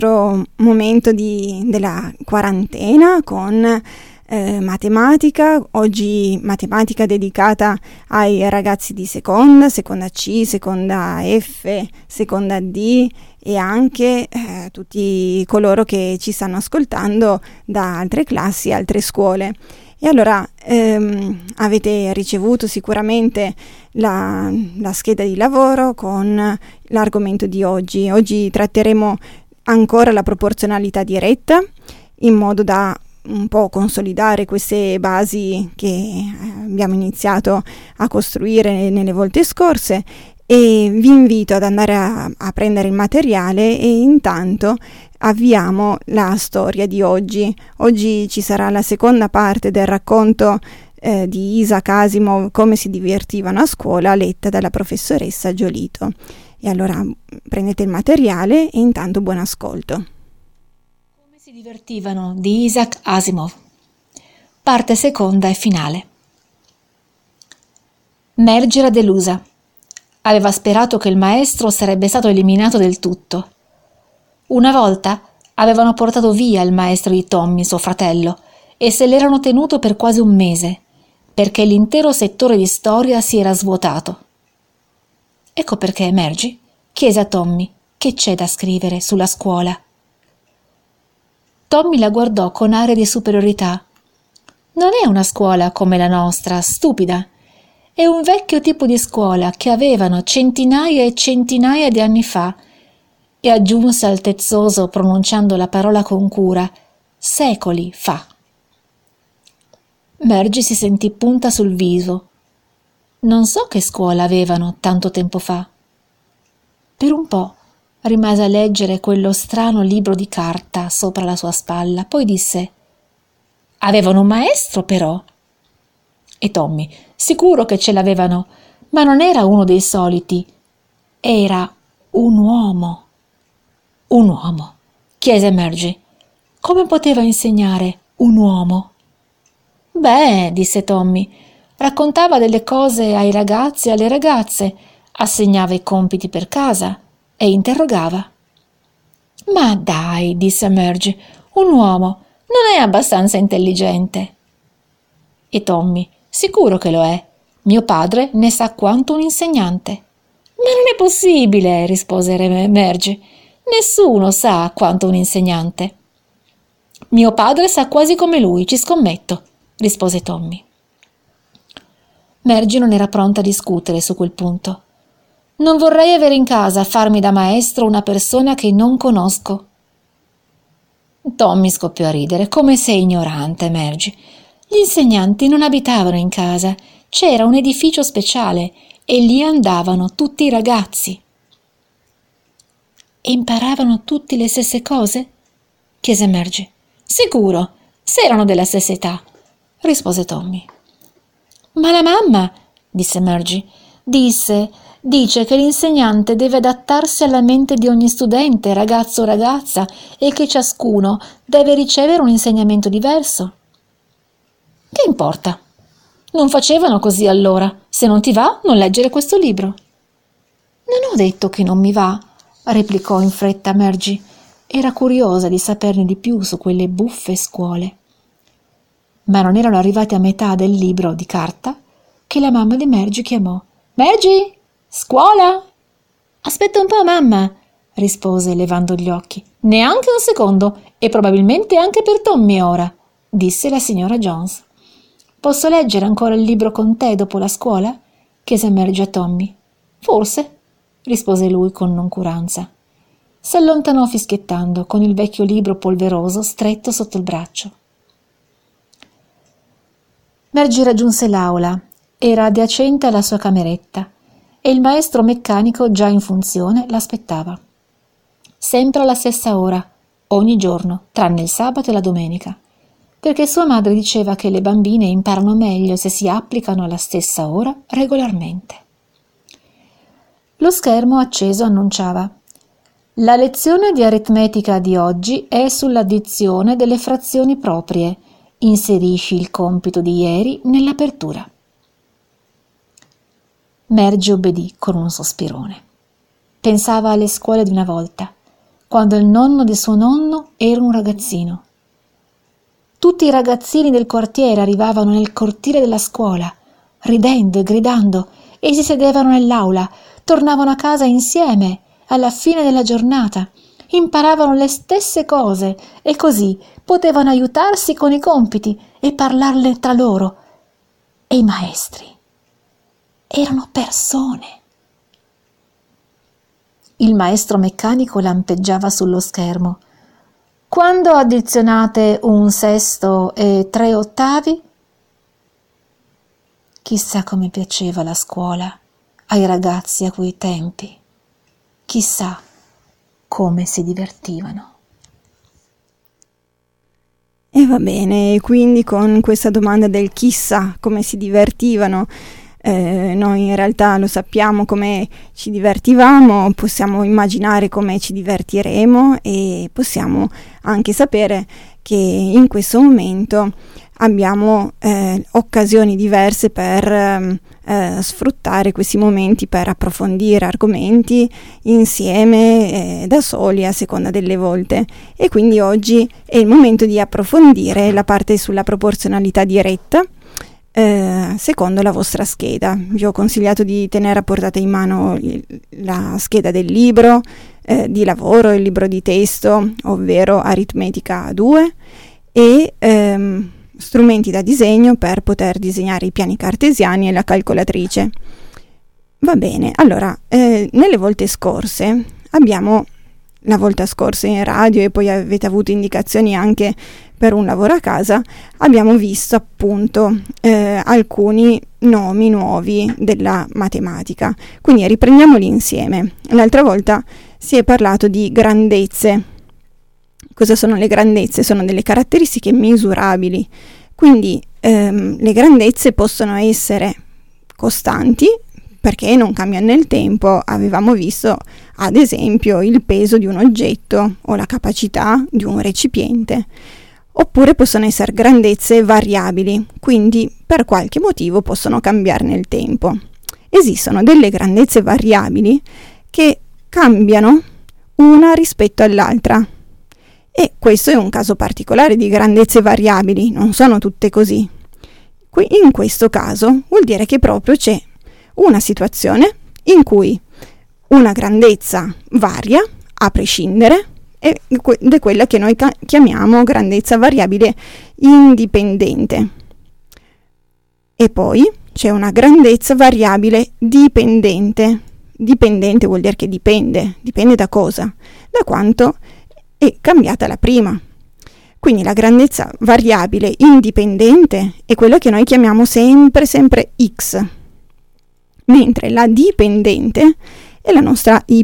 nostro momento della quarantena con matematica, oggi matematica dedicata ai ragazzi di seconda C, seconda F, seconda D e anche tutti coloro che ci stanno ascoltando da altre classi, altre scuole. E allora avete ricevuto sicuramente la scheda di lavoro con l'argomento di oggi. Oggi tratteremo ancora la proporzionalità diretta in modo da un po' consolidare queste basi che abbiamo iniziato a costruire nelle volte scorse, e vi invito ad andare a prendere il materiale e intanto avviamo la storia di oggi. Oggi ci sarà la seconda parte del racconto di Isaac Asimov, Come si divertivano a scuola, letta dalla professoressa Giolito. E allora prendete il materiale e intanto buon ascolto. Come si divertivano di Isaac Asimov. Parte seconda e finale. Marge era delusa. Aveva sperato che il maestro sarebbe stato eliminato del tutto. Una volta avevano portato via il maestro di Tommy, suo fratello, e se l'erano tenuto per quasi un mese, perché l'intero settore di storia si era svuotato. Ecco perché Marge chiese a Tommy che c'è da scrivere sulla scuola. Tommy la guardò con aria di superiorità. Non è una scuola come la nostra, stupida. È un vecchio tipo di scuola che avevano centinaia e centinaia di anni fa, e aggiunse altezzoso pronunciando la parola con cura, secoli fa. Marge si sentì punta sul viso. Non so che scuola avevano tanto tempo fa. Per un po' rimase a leggere quello strano libro di carta sopra la sua spalla, poi disse: avevano un maestro però. E Tommy: sicuro che ce l'avevano, ma non era uno dei soliti, era un uomo. Un uomo? Chiese Marge. Come poteva insegnare un uomo? Beh, disse Tommy, raccontava delle cose ai ragazzi e alle ragazze, assegnava i compiti per casa e interrogava. Ma dai, disse Marge, un uomo non è abbastanza intelligente. E Tommy: sicuro che lo è. Mio padre ne sa quanto un insegnante. Ma non è possibile, rispose Marge. Nessuno sa quanto un insegnante. Mio padre sa quasi come lui, ci scommetto, rispose Tommy. Marge non era pronta a discutere su quel punto. Non vorrei avere in casa a farmi da maestro una persona che non conosco. Tommy scoppiò a ridere. Come sei ignorante, Marge. Gli insegnanti non abitavano in casa, c'era un edificio speciale e lì andavano tutti i ragazzi. E imparavano tutti le stesse cose? Chiese Marge. Sicuro, se erano della stessa età, rispose Tommy. Ma la mamma, disse Marge, dice che l'insegnante deve adattarsi alla mente di ogni studente, ragazzo o ragazza, e che ciascuno deve ricevere un insegnamento diverso. Che importa? Non facevano così allora. Se non ti va, non leggere questo libro. Non ho detto che non mi va, replicò in fretta Marge. Era curiosa di saperne di più su quelle buffe scuole. Ma non erano arrivati a metà del libro di carta che la mamma di Marge chiamò. Marge, scuola? Aspetta un po', mamma, rispose levando gli occhi. Neanche un secondo, e probabilmente anche per Tommy ora, disse la signora Jones. Posso leggere ancora il libro con te dopo la scuola? Chiese Marge a Tommy. Forse, rispose lui con noncuranza. S'allontanò fischiettando, con il vecchio libro polveroso stretto sotto il braccio. Marge raggiunse l'aula. Era adiacente alla sua cameretta e il maestro meccanico già in funzione l'aspettava. Sempre alla stessa ora, ogni giorno, tranne il sabato e la domenica, perché sua madre diceva che le bambine imparano meglio se si applicano alla stessa ora regolarmente. Lo schermo acceso annunciava: la lezione di aritmetica di oggi è sull'addizione delle frazioni proprie. Inserisci il compito di ieri nell'apertura. Marge obbedì con un sospirone. Pensava alle scuole di una volta, quando il nonno di suo nonno era un ragazzino. Tutti i ragazzini del quartiere arrivavano nel cortile della scuola, ridendo e gridando, e si sedevano nell'aula, tornavano a casa insieme alla fine della giornata, imparavano le stesse cose e così potevano aiutarsi con i compiti e parlarle tra loro. E i maestri erano persone. Il maestro meccanico lampeggiava sullo schermo. Quando addizionate 1/6 e 3/8? Chissà come piaceva la scuola ai ragazzi a quei tempi. Chissà come si divertivano. E va bene, quindi con questa domanda del chissà come si divertivano, noi in realtà lo sappiamo come ci divertivamo, possiamo immaginare come ci divertiremo e possiamo anche sapere che in questo momento abbiamo occasioni diverse per sfruttare questi momenti per approfondire argomenti insieme, da soli a seconda delle volte, e quindi oggi è il momento di approfondire la parte sulla proporzionalità diretta secondo la vostra scheda. Vi ho consigliato di tenere a portata in mano la scheda del libro di lavoro, il libro di testo, ovvero Aritmetica 2, e strumenti da disegno per poter disegnare i piani cartesiani e la calcolatrice. Va bene, allora, nelle volte scorse la volta scorsa in radio, e poi avete avuto indicazioni anche per un lavoro a casa, abbiamo visto appunto alcuni nomi nuovi della matematica. Quindi riprendiamoli insieme. L'altra volta si è parlato di grandezze. Cosa sono le grandezze? Sono delle caratteristiche misurabili. Quindi le grandezze possono essere costanti, perché non cambiano nel tempo. Avevamo visto ad esempio il peso di un oggetto o la capacità di un recipiente. Oppure possono essere grandezze variabili, quindi per qualche motivo possono cambiare nel tempo. Esistono delle grandezze variabili che cambiano una rispetto all'altra, e questo è un caso particolare di grandezze variabili, non sono tutte così. In questo caso vuol dire che proprio c'è una situazione in cui una grandezza varia a prescindere, ed è quella che noi chiamiamo grandezza variabile indipendente. E poi c'è una grandezza variabile dipendente. Dipendente vuol dire che dipende da cosa? Da quanto è cambiata la prima. Quindi la grandezza variabile indipendente è quella che noi chiamiamo sempre x, mentre la dipendente è la nostra y.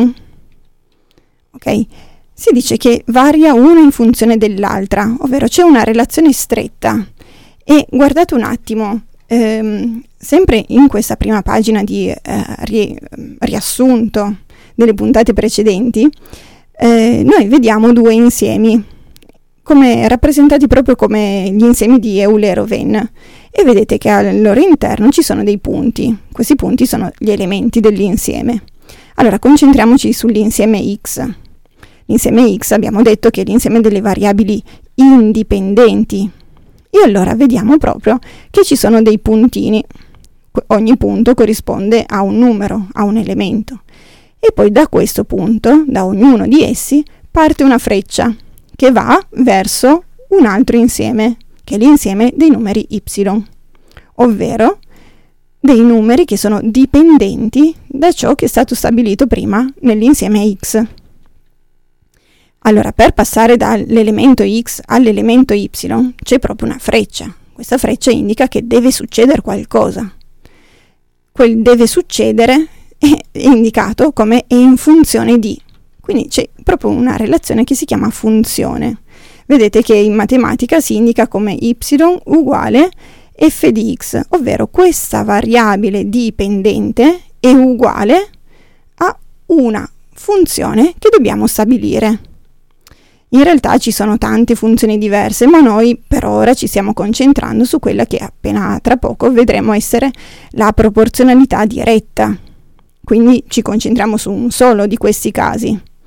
Ok? Si dice che varia una in funzione dell'altra, ovvero c'è una relazione stretta. E guardate un attimo, sempre in questa prima pagina di riassunto delle puntate precedenti, noi vediamo due insiemi, come rappresentati proprio come gli insiemi di Euler-Venn, e vedete che al loro interno ci sono dei punti. Questi punti sono gli elementi dell'insieme. Allora, concentriamoci sull'insieme x. L'insieme x abbiamo detto che è l'insieme delle variabili indipendenti, e allora vediamo proprio che ci sono dei puntini. Ogni punto corrisponde a un numero, a un elemento, e poi da questo punto, da ognuno di essi, parte una freccia che va verso un altro insieme, che è l'insieme dei numeri y, ovvero dei numeri che sono dipendenti da ciò che è stato stabilito prima nell'insieme x. Allora, per passare dall'elemento x all'elemento y c'è proprio una freccia. Questa freccia indica che deve succedere qualcosa. Quel deve succedere è indicato come è in funzione di. Quindi c'è proprio una relazione che si chiama funzione. Vedete che in matematica si indica come y uguale f di x, ovvero questa variabile dipendente è uguale a una funzione che dobbiamo stabilire. In realtà ci sono tante funzioni diverse, ma noi per ora ci stiamo concentrando su quella che appena tra poco vedremo essere la proporzionalità diretta. Quindi ci concentriamo su un solo di questi casi.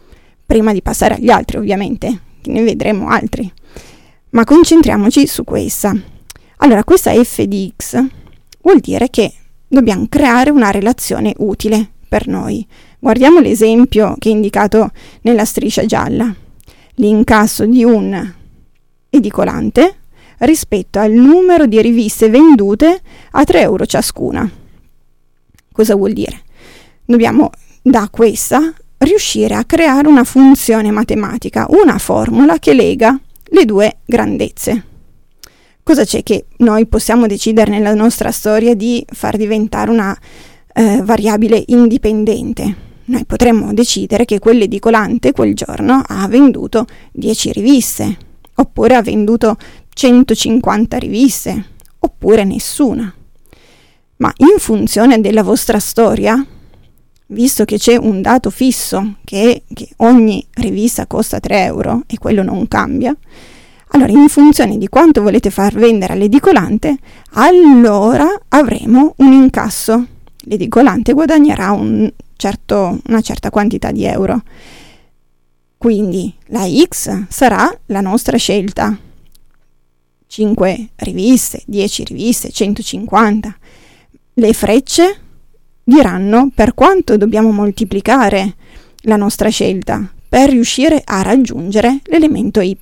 prima di passare agli altri, ovviamente, che ne vedremo altri. Ma concentriamoci su questa. Allora, questa f di x vuol dire che dobbiamo creare una relazione utile per noi. Guardiamo l'esempio che è indicato nella striscia gialla. L'incasso di un edicolante rispetto al numero di riviste vendute a 3 euro ciascuna. Cosa vuol dire? Dobbiamo da questa riuscire a creare una funzione matematica, una formula che lega le due grandezze. Cosa c'è che noi possiamo decidere nella nostra storia di far diventare una variabile indipendente? Noi potremmo decidere che quell'edicolante quel giorno ha venduto 10 riviste, oppure ha venduto 150 riviste, oppure nessuna. Ma in funzione della vostra storia, visto che c'è un dato fisso che ogni rivista costa 3 euro e quello non cambia, allora in funzione di quanto volete far vendere all'edicolante, allora avremo un incasso. L'edicolante guadagnerà una certa quantità di euro. Quindi la X sarà la nostra scelta. 5 riviste, 10 riviste, 150. Le frecce diranno per quanto dobbiamo moltiplicare la nostra scelta per riuscire a raggiungere l'elemento Y.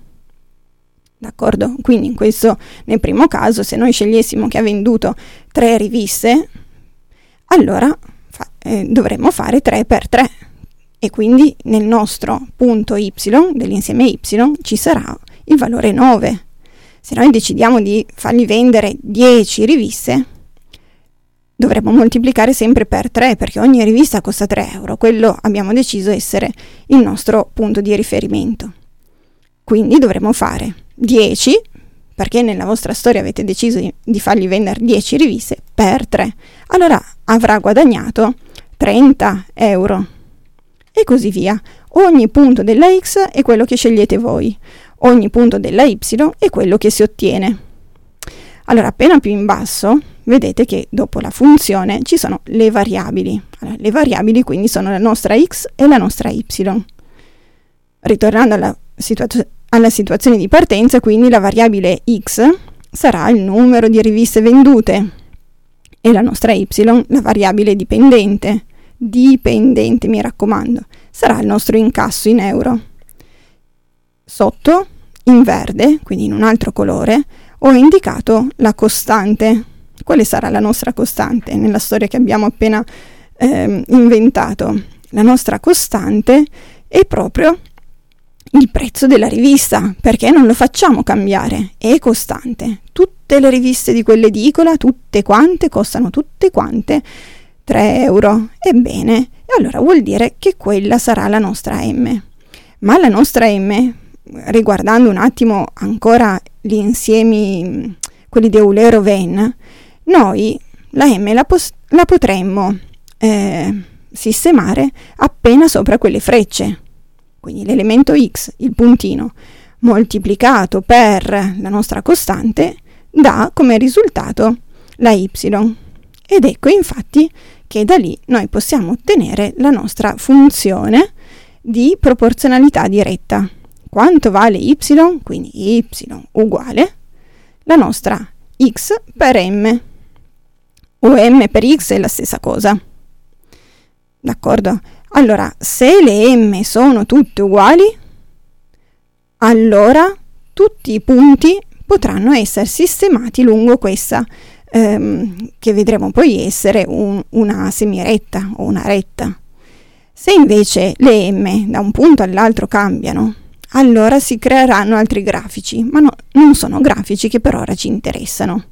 D'accordo? Quindi nel primo caso, se noi scegliessimo che ha venduto 3 riviste, allora dovremmo fare 3 per 3 e quindi nel nostro punto Y, dell'insieme Y, ci sarà il valore 9. Se noi decidiamo di fargli vendere 10 riviste, dovremmo moltiplicare sempre per 3, perché ogni rivista costa 3 euro. Quello abbiamo deciso essere il nostro punto di riferimento. Quindi dovremmo fare 10, perché nella vostra storia avete deciso di fargli vendere 10 riviste, per 3. Allora avrà guadagnato 30 euro. E così via. Ogni punto della X è quello che scegliete voi. Ogni punto della Y è quello che si ottiene. Allora, appena più in basso, vedete che dopo la funzione ci sono le variabili. Allora, le variabili quindi sono la nostra X e la nostra Y. Ritornando alla situazione di partenza, quindi la variabile X sarà il numero di riviste vendute e la nostra Y, la variabile dipendente, mi raccomando, sarà il nostro incasso in euro. Sotto, in verde, quindi in un altro colore, ho indicato la costante. Quale sarà la nostra costante nella storia che abbiamo appena inventato? La nostra costante è proprio il prezzo della rivista, perché non lo facciamo cambiare, è costante. Tutte le riviste di quell'edicola, tutte quante, costano tutte quante 3 euro. Ebbene, e allora vuol dire che quella sarà la nostra M. Ma la nostra M, riguardando un attimo ancora gli insiemi, quelli di Euler-Venn, noi la M la potremmo sistemare appena sopra quelle frecce. Quindi l'elemento X, il puntino, moltiplicato per la nostra costante, dà come risultato la Y. Ed ecco infatti che da lì noi possiamo ottenere la nostra funzione di proporzionalità diretta. Quanto vale Y? Quindi Y uguale la nostra X per M. O M per X è la stessa cosa. D'accordo? Allora, se le M sono tutte uguali, allora tutti i punti potranno essere sistemati lungo questa, che vedremo poi essere una semiretta o una retta. Se invece le M da un punto all'altro cambiano, allora si creeranno altri grafici, ma non sono grafici che per ora ci interessano.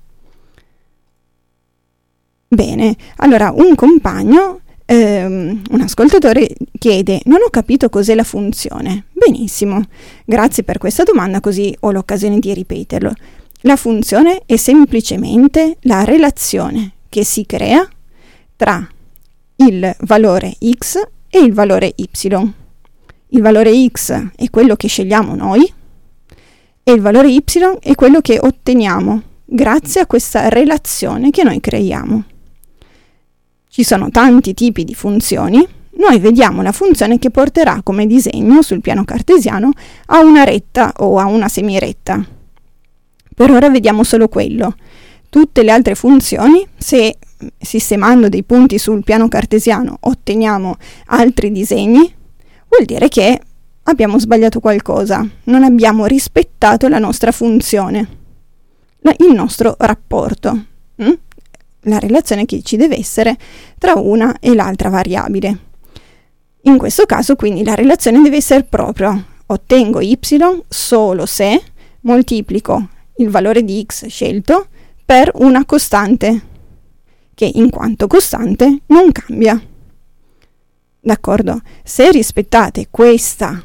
Bene, allora un compagno, un ascoltatore chiede: non ho capito cos'è la funzione. Benissimo, grazie per questa domanda, così ho l'occasione di ripeterlo. La funzione è semplicemente la relazione che si crea tra il valore x e il valore y. Il valore x è quello che scegliamo noi e il valore y è quello che otteniamo grazie a questa relazione che noi creiamo. Ci sono tanti tipi di funzioni, noi vediamo la funzione che porterà come disegno sul piano cartesiano a una retta o a una semiretta. Per ora vediamo solo quello. Tutte le altre funzioni, se sistemando dei punti sul piano cartesiano otteniamo altri disegni, vuol dire che abbiamo sbagliato qualcosa, non abbiamo rispettato la nostra funzione, il nostro rapporto, la relazione che ci deve essere tra una e l'altra variabile. In questo caso quindi la relazione deve essere proprio: ottengo y solo se moltiplico il valore di x scelto per una costante, che in quanto costante non cambia. D'accordo? Se rispettate questa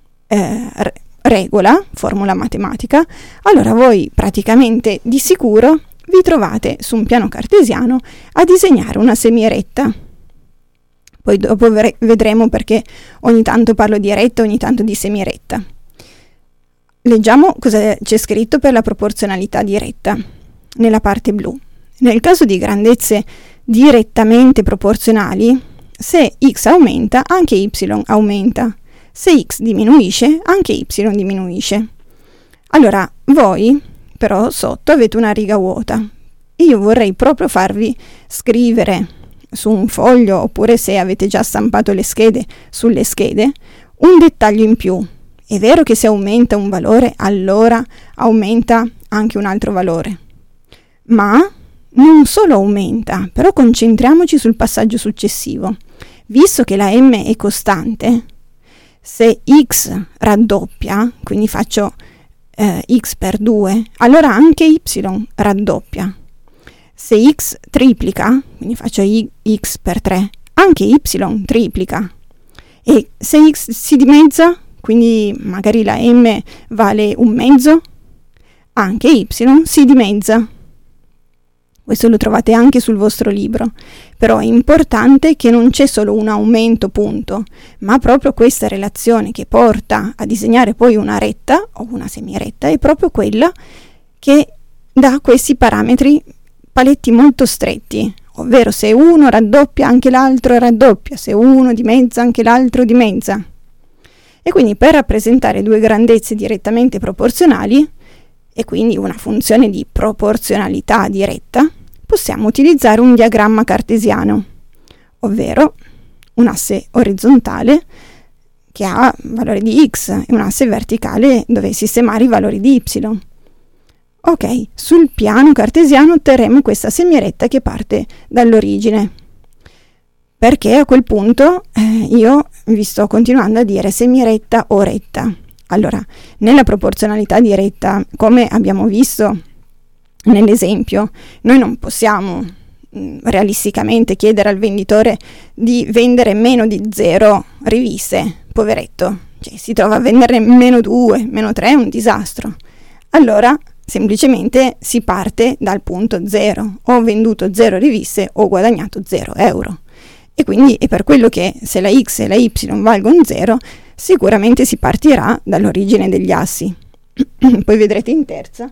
regola, formula matematica, allora voi praticamente di sicuro vi trovate su un piano cartesiano a disegnare una semiretta. Poi dopo vedremo perché ogni tanto parlo di retta, ogni tanto di semiretta. Leggiamo cosa c'è scritto per la proporzionalità diretta nella parte blu. Nel caso di grandezze direttamente proporzionali, se x aumenta, anche y aumenta. Se x diminuisce, anche y diminuisce. Allora, voi però sotto avete una riga vuota. Io vorrei proprio farvi scrivere su un foglio, oppure se avete già stampato le schede, sulle schede, un dettaglio in più. È vero che se aumenta un valore, allora aumenta anche un altro valore. Ma non solo aumenta, però concentriamoci sul passaggio successivo. Visto che la m è costante, se x raddoppia, quindi faccio x per 2, allora anche y raddoppia. Se x triplica, quindi faccio x per 3, anche y triplica. E se x si dimezza, quindi magari la m vale un mezzo, anche y si dimezza. Questo lo trovate anche sul vostro libro, però è importante che non c'è solo un aumento punto, ma proprio questa relazione che porta a disegnare poi una retta o una semiretta è proprio quella che dà questi parametri, paletti molto stretti, ovvero se uno raddoppia anche l'altro raddoppia, se uno dimezza anche l'altro dimezza. E quindi per rappresentare due grandezze direttamente proporzionali, e quindi una funzione di proporzionalità diretta, possiamo utilizzare un diagramma cartesiano, ovvero un asse orizzontale che ha valore di x e un asse verticale dove sistemare i valori di y. Ok, sul piano cartesiano otterremo questa semiretta che parte dall'origine, perché a quel punto io vi sto continuando a dire semiretta o retta. Allora, nella proporzionalità diretta, come abbiamo visto nell'esempio, noi non possiamo realisticamente chiedere al venditore di vendere meno di 0 riviste, poveretto, cioè si trova a venderne meno 2, meno 3, è un disastro. Allora, semplicemente si parte dal punto 0, ho venduto 0 riviste, ho guadagnato 0 euro. E quindi è per quello che se la x e la y valgono 0, sicuramente si partirà dall'origine degli assi. Poi vedrete in terza,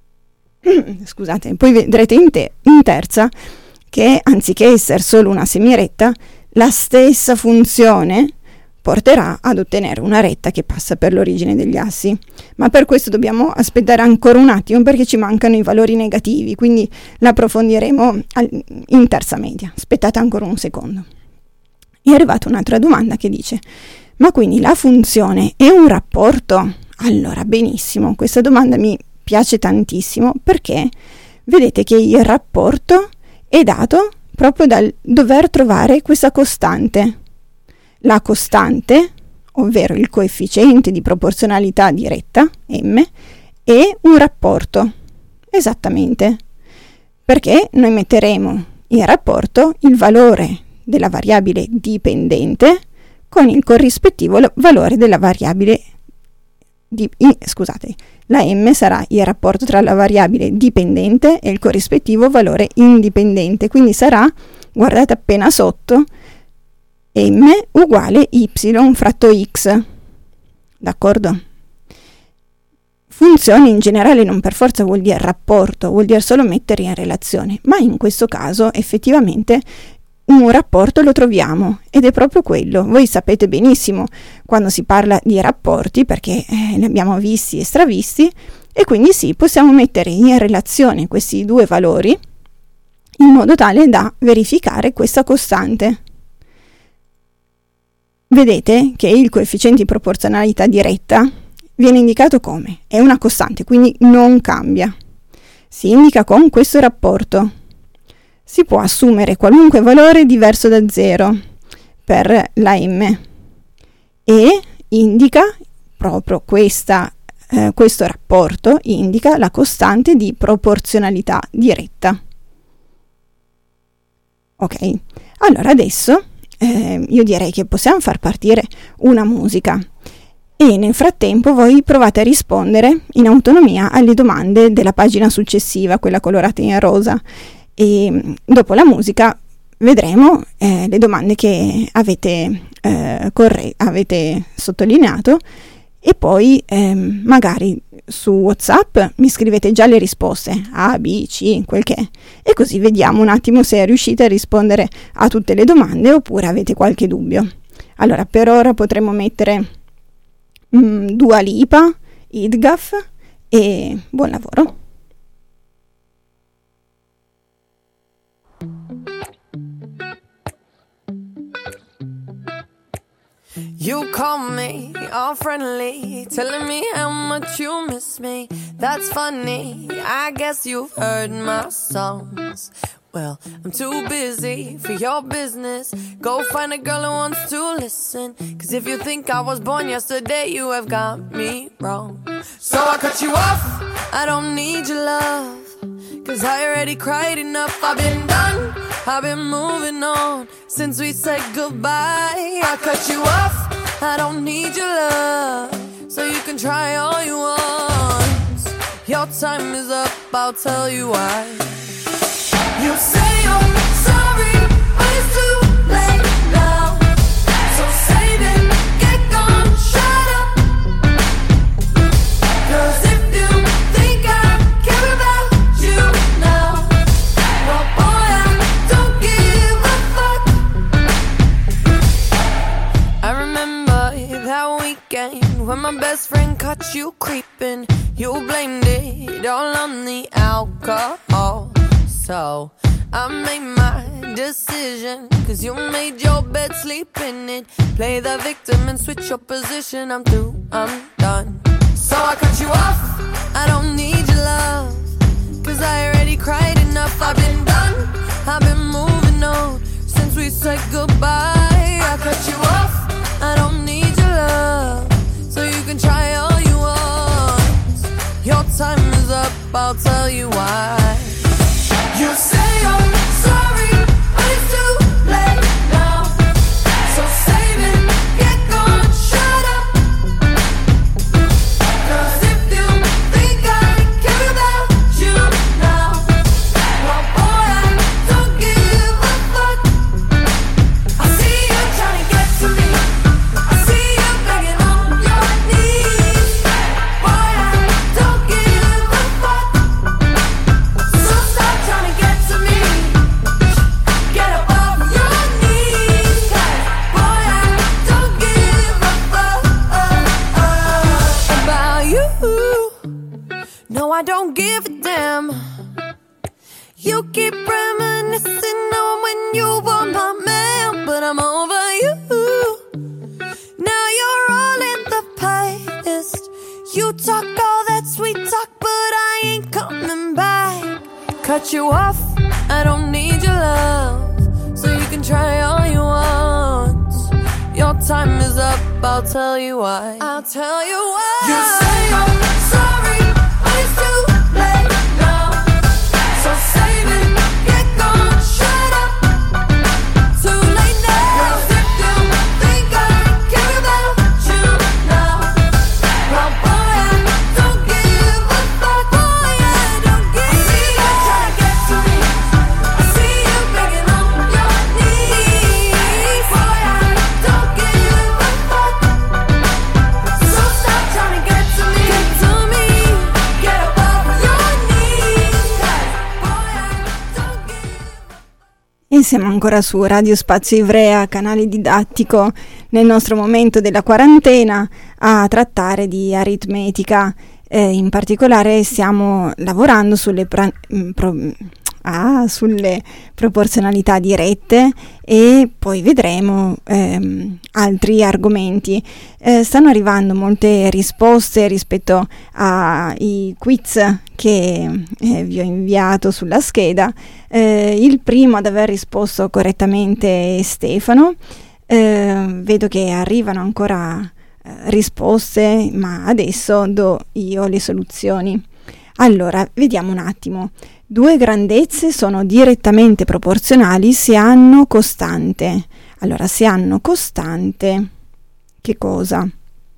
in terza che anziché essere solo una semiretta, la stessa funzione porterà ad ottenere una retta che passa per l'origine degli assi. Ma per questo dobbiamo aspettare ancora un attimo perché ci mancano i valori negativi, quindi la approfondiremo in terza media. Aspettate ancora un secondo. È arrivata un'altra domanda che dice: ma quindi la funzione è un rapporto? Allora, benissimo, questa domanda mi piace tantissimo perché vedete che il rapporto è dato proprio dal dover trovare questa costante. La costante, ovvero il coefficiente di proporzionalità diretta, m, è un rapporto. Esattamente. Perché noi metteremo in rapporto il valore della variabile dipendente con il corrispettivo valore della variabile la m sarà il rapporto tra la variabile dipendente e il corrispettivo valore indipendente, quindi sarà, guardate appena sotto, m uguale y fratto x, d'accordo? Funzione in generale non per forza vuol dire rapporto, vuol dire solo mettere in relazione, ma in questo caso effettivamente un rapporto lo troviamo, ed è proprio quello. Voi sapete benissimo quando si parla di rapporti, perché li abbiamo visti e stravisti, e quindi sì, possiamo mettere in relazione questi due valori in modo tale da verificare questa costante. Vedete che il coefficiente di proporzionalità diretta viene indicato come? È una costante, quindi non cambia. Si indica con questo rapporto. Si può assumere qualunque valore diverso da 0 per la m e indica proprio questo rapporto, indica la costante di proporzionalità diretta. Ok, allora adesso io direi che possiamo far partire una musica e nel frattempo voi provate a rispondere in autonomia alle domande della pagina successiva, quella colorata in rosa, e dopo la musica vedremo le domande che avete sottolineato, e poi magari su WhatsApp mi scrivete già le risposte A, B, C, quel che è, e così vediamo un attimo se riuscite a rispondere a tutte le domande oppure avete qualche dubbio. Allora, per ora potremo mettere Dua Lipa, Idgaf, e buon lavoro. You call me all friendly, telling me how much you miss me. That's funny, I guess you've heard my songs. Well, I'm too busy for your business. Go find a girl who wants to listen. 'Cause if you think I was born yesterday, you have got me wrong. So I cut you off, I don't need your love. 'Cause I already cried enough, I've been done, I've been moving on since we said goodbye. I cut you off, I don't need your love. So you can try all you want. Your time is up, I'll tell you why. You say you're sorry, but it's too late now. So save it, get gone, shut up. 'Cause if you think I care about you now, well boy, I don't give a fuck. I remember that weekend when my best friend caught you creeping. You blamed it all on the alcohol. So I made my decision, 'cause you made your bed, sleep in it. Play the victim and switch your position. I'm through, I'm done. So I cut you off, I don't need your love. 'Cause I already cried enough, I've been done, I've been moving on since we said goodbye. I cut you off, I don't need your love. So you can try all you want. Your time is up, I'll tell you why. You say you're sorry, but it's too late now. So save it, get gone, shut up. 'Cause if you think I care about you now, well boy, I don't give a fuck. I see you trying to get to me, I see you begging on your knees. Boy, I don't give a fuck. So stop trying to get to me, get up off your knees. 'Cause boy, I don't give a fuck about you. No, I don't give a damn. You keep reminiscing on when you were my man, but I'm over you. Now you're all in the past. You talk all that sweet talk, but I ain't coming back. Cut you off, I don't need your love. So you can try all you want. Your time is up, I'll tell you why. I'll tell you why. You say you're sorry, but it's too late now. So save it, get gone, shut up. Too late now. 'Cause if you think I care about you now, well boy, I don't give a fuck. Boy, I don't give a fuck. I see you trying to get to me, I see you begging on your knees. Boy, I don't give a fuck. So stop trying to get to E siamo ancora su Radio Spazio Ivrea, canale didattico, nel nostro momento della quarantena, a trattare di aritmetica. In particolare stiamo lavorando sulle proporzionalità dirette e poi vedremo altri argomenti. Stanno arrivando molte risposte rispetto ai quiz che vi ho inviato sulla scheda. Il primo ad aver risposto correttamente è Stefano. Vedo che arrivano ancora risposte, ma adesso do io le soluzioni. Allora, vediamo un attimo. 2 grandezze sono direttamente proporzionali se hanno costante. Allora, se hanno costante, che cosa?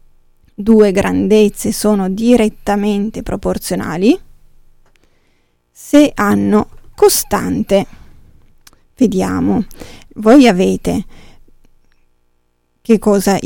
2 grandezze sono direttamente proporzionali se hanno costante. Vediamo. Voi avete che cosa?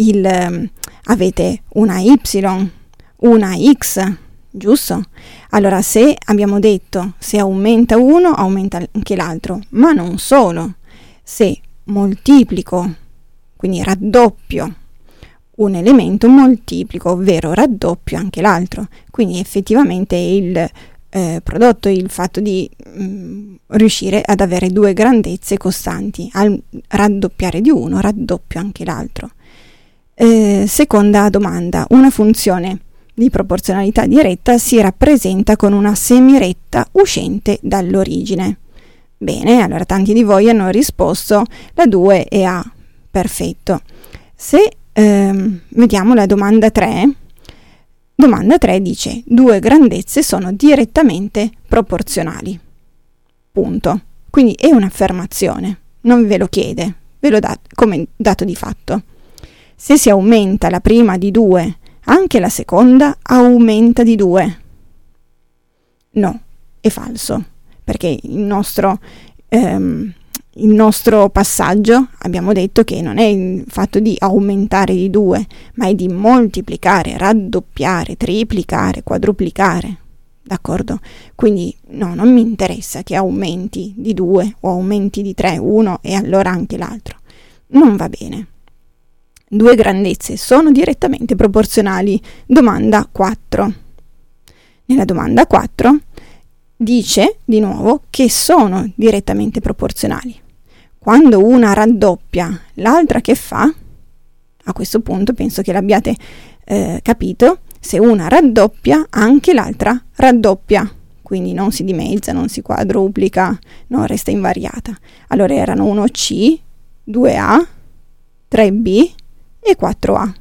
Avete una y, una x, giusto? Allora, se abbiamo detto se aumenta uno, aumenta anche l'altro, ma non solo. Se moltiplico, quindi raddoppio un elemento, moltiplico, ovvero raddoppio anche l'altro. Quindi effettivamente il prodotto, il fatto di riuscire ad avere 2 grandezze costanti, al raddoppiare di uno, raddoppio anche l'altro. Seconda domanda, una funzione di proporzionalità diretta si rappresenta con una semiretta uscente dall'origine. Bene, allora tanti di voi hanno risposto la 2 e A. Perfetto. Se vediamo la domanda 3, domanda 3 dice 2 grandezze sono direttamente proporzionali. Punto. Quindi è un'affermazione, non ve lo chiede, ve lo dà come dato di fatto. Se si aumenta la prima di 2, anche la seconda aumenta di 2. No, è falso, perché il nostro passaggio abbiamo detto che non è il fatto di aumentare di 2, ma è di moltiplicare, raddoppiare, triplicare, quadruplicare. D'accordo? Quindi no, non mi interessa che aumenti di 2 o aumenti di 3, uno e allora anche l'altro. Non va bene. 2 grandezze sono direttamente proporzionali. Domanda 4. Nella domanda 4 dice di nuovo che sono direttamente proporzionali. Quando una raddoppia, l'altra che fa? A questo punto penso che l'abbiate capito. Se una raddoppia, anche l'altra raddoppia. Quindi non si dimezza, non si quadruplica, non resta invariata. Allora erano 1C, 2A, 3B e 4A.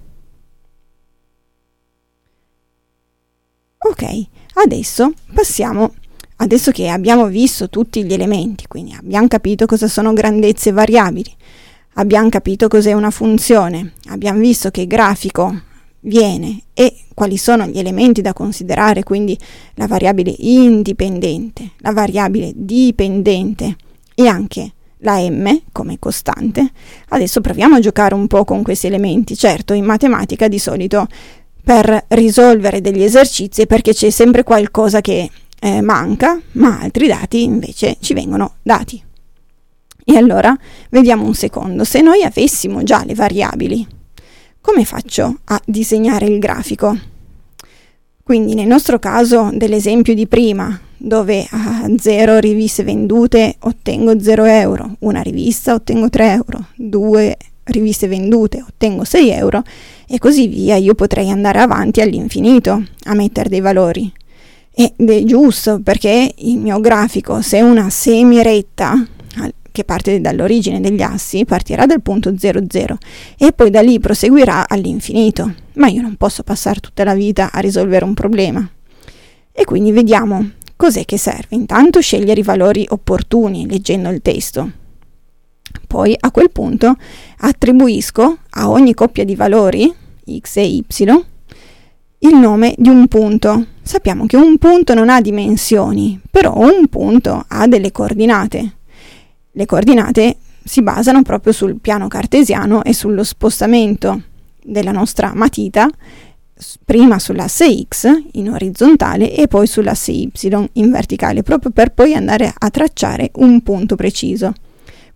Ok, adesso passiamo, adesso che abbiamo visto tutti gli elementi, quindi abbiamo capito cosa sono grandezze variabili, abbiamo capito cos'è una funzione, abbiamo visto che grafico viene e quali sono gli elementi da considerare, quindi la variabile indipendente, la variabile dipendente e anche la m come costante. Adesso proviamo a giocare un po' con questi elementi. Certo, in matematica di solito per risolvere degli esercizi perché c'è sempre qualcosa che manca, ma altri dati invece ci vengono dati. E allora vediamo un secondo, se noi avessimo già le variabili, come faccio a disegnare il grafico? Quindi nel nostro caso dell'esempio di prima, dove a 0 riviste vendute ottengo 0 euro, una rivista ottengo 3 euro, 2 riviste vendute ottengo 6 euro e così via, io potrei andare avanti all'infinito a mettere dei valori. Ed è giusto, perché il mio grafico, se è una semiretta che parte dall'origine degli assi, partirà dal punto 0, 0 e poi da lì proseguirà all'infinito, ma io non posso passare tutta la vita a risolvere un problema. E quindi vediamo cos'è che serve. Intanto scegliere i valori opportuni leggendo il testo. Poi a quel punto attribuisco a ogni coppia di valori, x e y, il nome di un punto. Sappiamo che un punto non ha dimensioni, però un punto ha delle coordinate. Le coordinate si basano proprio sul piano cartesiano e sullo spostamento della nostra matita, prima sull'asse x in orizzontale e poi sull'asse y in verticale, proprio per poi andare a tracciare un punto preciso.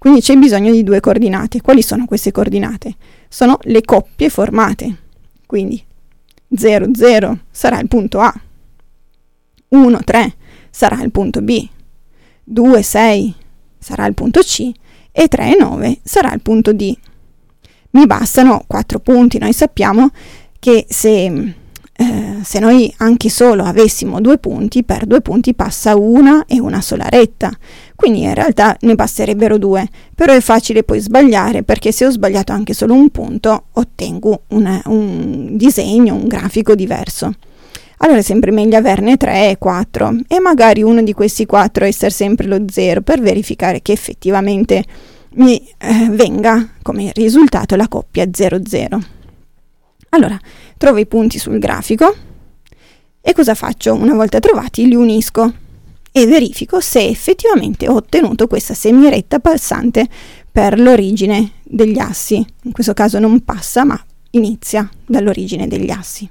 quindi c'è bisogno di 2 coordinate. Quali sono queste coordinate? Sono le coppie formate, quindi 0, 0 sarà il punto A, 1, 3 sarà il punto B, 2, 6 sarà il punto C e 3, 9 sarà il punto D. Mi bastano 4 punti. Noi sappiamo che se noi anche solo avessimo 2 punti, per 2 punti passa una e una sola retta, quindi in realtà ne basterebbero 2, però è facile poi sbagliare, perché se ho sbagliato anche solo un punto ottengo un disegno, un grafico diverso. Allora è sempre meglio averne 3 e 4 e magari uno di questi 4 essere sempre lo 0, per verificare che effettivamente mi venga come risultato la coppia 0-0. Allora, trovo i punti sul grafico e cosa faccio? Una volta trovati li unisco e verifico se effettivamente ho ottenuto questa semiretta passante per l'origine degli assi. In questo caso non passa, ma inizia dall'origine degli assi.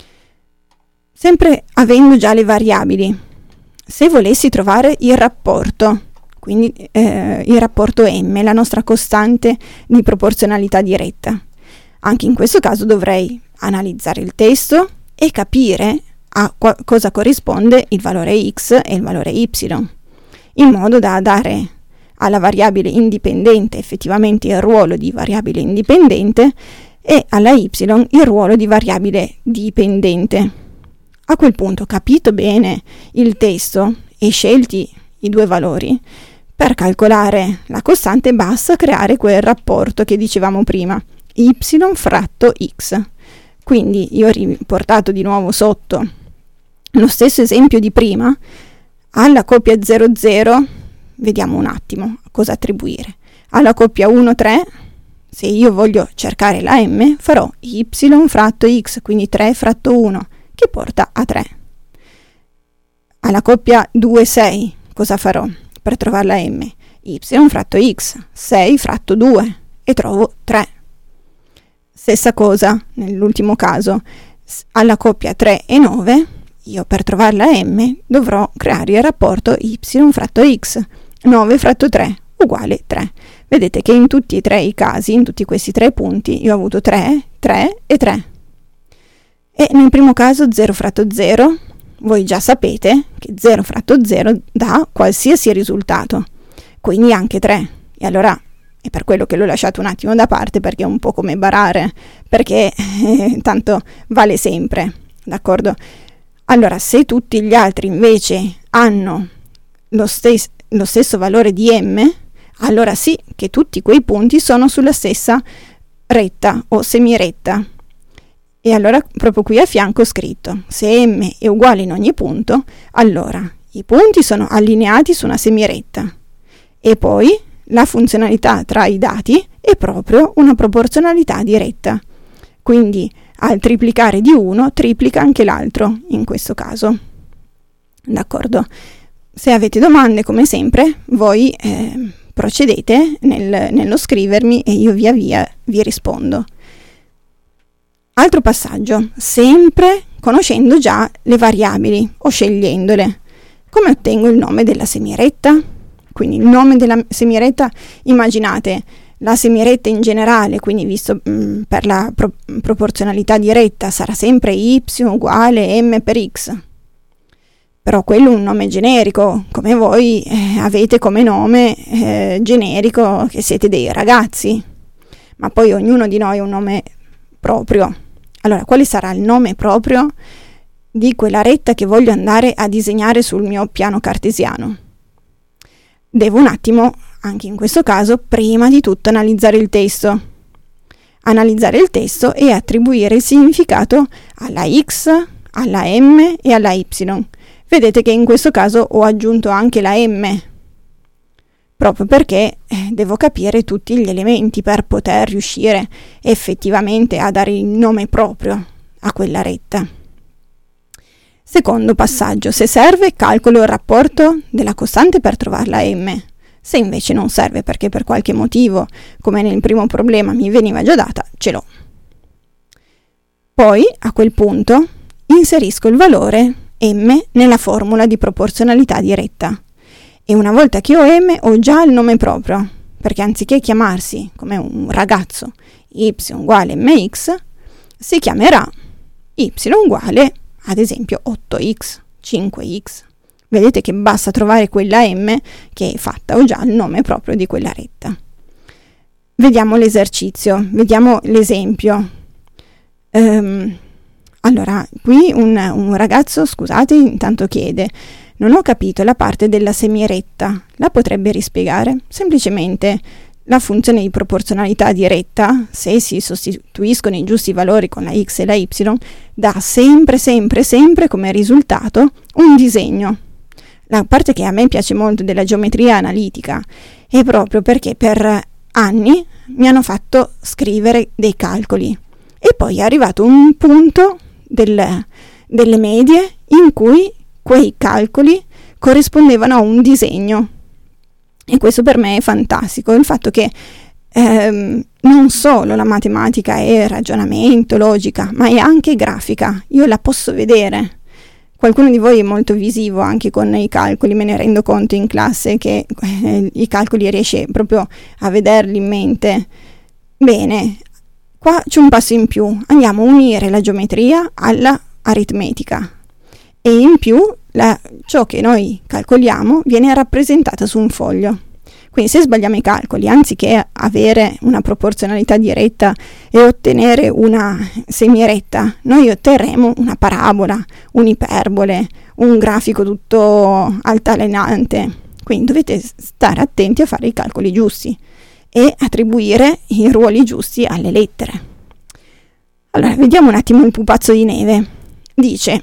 Sempre avendo già le variabili, se volessi trovare il rapporto, quindi il rapporto m, la nostra costante di proporzionalità diretta, anche in questo caso dovrei analizzare il testo e capire a cosa corrisponde il valore x e il valore y, in modo da dare alla variabile indipendente effettivamente il ruolo di variabile indipendente e alla y il ruolo di variabile dipendente. A quel punto, capito bene il testo e scelti i 2 valori, per calcolare la costante basta creare quel rapporto che dicevamo prima, y fratto x. Quindi io ho riportato di nuovo sotto lo stesso esempio di prima. Alla coppia 0-0 vediamo un attimo cosa attribuire. Alla coppia 1-3, se io voglio cercare la m, farò y fratto x, quindi 3 fratto 1, che porta a 3. Alla coppia 2-6 cosa farò per trovare la m? Y fratto x, 6 fratto 2, e trovo 3. Stessa cosa nell'ultimo caso, alla coppia 3 e 9, io per trovare la m dovrò creare il rapporto y fratto x, 9 fratto 3 uguale 3. Vedete che in tutti e 3 i casi, in tutti questi 3 punti, io ho avuto 3, 3 e 3. E nel primo caso 0 fratto 0, voi già sapete che 0 fratto 0 dà qualsiasi risultato, quindi anche 3. E allora è per quello che l'ho lasciato un attimo da parte, perché è un po' come barare, perché tanto vale sempre, d'accordo? Allora, se tutti gli altri invece hanno lo stesso valore di m, allora sì che tutti quei punti sono sulla stessa retta o semiretta. E allora proprio qui a fianco ho scritto, se m è uguale in ogni punto, allora i punti sono allineati su una semiretta. E poi la funzionalità tra i dati è proprio una proporzionalità diretta. Quindi al triplicare di uno triplica anche l'altro in questo caso. D'accordo? Se avete domande, come sempre, voi procedete nello scrivermi e io via via vi rispondo. Altro passaggio, sempre conoscendo già le variabili o scegliendole. Come ottengo il nome della semiretta? Quindi il nome della semiretta, immaginate la semiretta in generale, quindi visto per la proporzionalità diretta sarà sempre y uguale m per x. Però quello è un nome generico, come voi avete come nome generico che siete dei ragazzi. Ma poi ognuno di noi ha un nome proprio. Allora, quale sarà il nome proprio di quella retta che voglio andare a disegnare sul mio piano cartesiano? Devo un attimo, anche in questo caso, prima di tutto analizzare il testo. Analizzare il testo e attribuire il significato alla x, alla m e alla y. Vedete che in questo caso ho aggiunto anche la m, proprio perché devo capire tutti gli elementi per poter riuscire effettivamente a dare il nome proprio a quella retta. Secondo passaggio, se serve calcolo il rapporto della costante per trovare la m. Se invece non serve perché per qualche motivo, come nel primo problema mi veniva già data, ce l'ho. Poi, a quel punto, inserisco il valore m nella formula di proporzionalità diretta. E una volta che ho m ho già il nome proprio, perché anziché chiamarsi come un ragazzo y uguale mx, si chiamerà y uguale ad esempio 8x, 5x. Vedete che basta trovare quella m che è fatta, o già il nome proprio di quella retta. Vediamo l'esercizio, vediamo l'esempio. Allora, qui un ragazzo, scusate, intanto chiede: non ho capito la parte della semiretta, la potrebbe rispiegare? Semplicemente la funzione di proporzionalità diretta, se si sostituiscono i giusti valori con la x e la y, dà sempre come risultato un disegno. La parte che a me piace molto della geometria analitica è proprio perché per anni mi hanno fatto scrivere dei calcoli e poi è arrivato un punto delle medie in cui quei calcoli corrispondevano a un disegno, e questo per me è fantastico, il fatto che non solo la matematica è ragionamento, logica, ma è anche grafica, io la posso vedere. Qualcuno di voi è molto visivo anche con i calcoli, me ne rendo conto in classe che i calcoli riesce proprio a vederli in mente. Bene, qua c'è un passo in più, andiamo a unire la geometria alla aritmetica e in più ciò che noi calcoliamo viene rappresentato su un foglio. Quindi se sbagliamo i calcoli, anziché avere una proporzionalità diretta e ottenere una semiretta, noi otterremo una parabola, un'iperbole, un grafico tutto altalenante. Quindi dovete stare attenti a fare i calcoli giusti e attribuire i ruoli giusti alle lettere. Allora, vediamo un attimo il pupazzo di neve. Dice: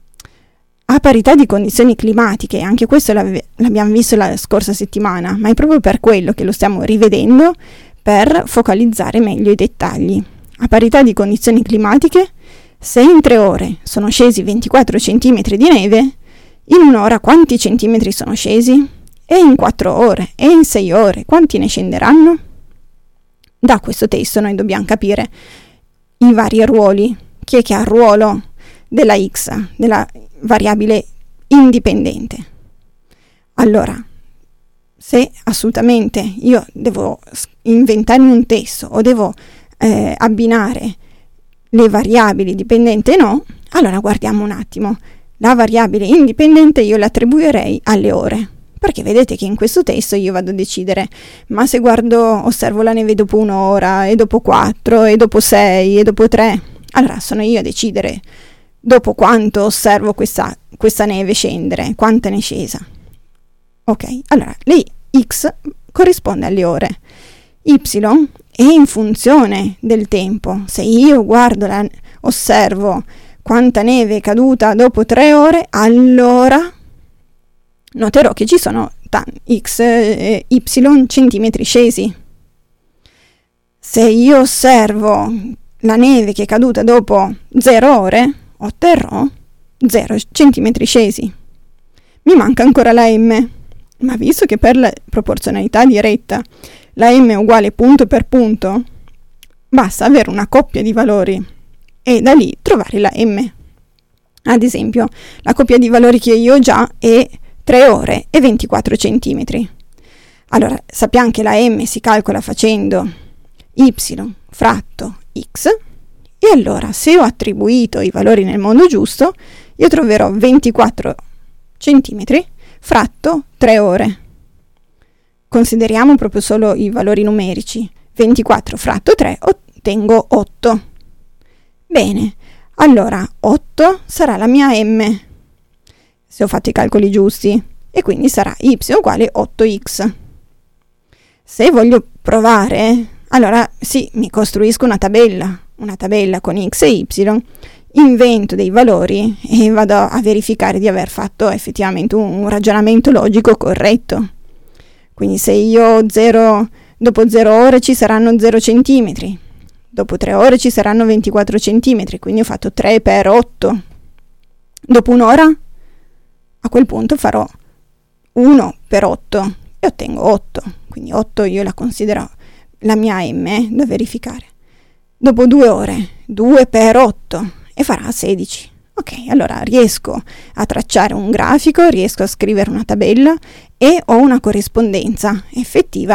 a parità di condizioni climatiche, anche questo l'abbiamo visto la scorsa settimana, ma è proprio per quello che lo stiamo rivedendo, per focalizzare meglio i dettagli. A parità di condizioni climatiche, se in 3 ore sono scesi 24 cm di neve, in un'ora quanti centimetri sono scesi? E in 4 ore? E in 6 ore? Quanti ne scenderanno? Da questo testo noi dobbiamo capire i vari ruoli. Chi è che ha il ruolo della x, della variabile indipendente? Allora, se assolutamente io devo inventarmi un testo o devo abbinare le variabili dipendente e no, allora guardiamo un attimo. La variabile indipendente io l'attribuirei alle ore, perché vedete che in questo testo io vado a decidere, ma se osservo la neve dopo 1 ora, e dopo 4, e dopo 6, e dopo 3, allora sono io a decidere dopo quanto osservo questa neve scendere, quanta ne è scesa. Ok, allora le x corrisponde alle ore, y è in funzione del tempo. Se io osservo quanta neve è caduta dopo 3 ore, allora noterò che ci sono x e y centimetri scesi. Se io osservo la neve che è caduta dopo 0 ore, otterrò 0 centimetri scesi. Mi manca ancora la m, ma visto che per la proporzionalità diretta la m è uguale punto per punto, basta avere una coppia di valori e da lì trovare la m. Ad esempio, la coppia di valori che io ho già è 3 ore e 24 centimetri. Allora, sappiamo che la m si calcola facendo y fratto x, e allora se ho attribuito i valori nel modo giusto, io troverò 24 centimetri fratto 3 ore. Consideriamo proprio solo i valori numerici. 24 fratto 3 ottengo 8. Bene, allora 8 sarà la mia m, se ho fatto i calcoli giusti, e quindi sarà y uguale 8x. Se voglio provare, allora sì, mi costruisco una tabella con x e y, invento dei valori e vado a verificare di aver fatto effettivamente un ragionamento logico corretto. Quindi se io dopo 0 ore ci saranno 0 centimetri, dopo 3 ore ci saranno 24 centimetri, quindi ho fatto 3 per 8. Dopo un'ora, a quel punto farò 1 per 8 e ottengo 8, quindi 8 io la considero la mia m da verificare. Dopo 2 ore, 2 per 8 e farà 16. Ok, allora riesco a tracciare un grafico, riesco a scrivere una tabella e ho una corrispondenza effettiva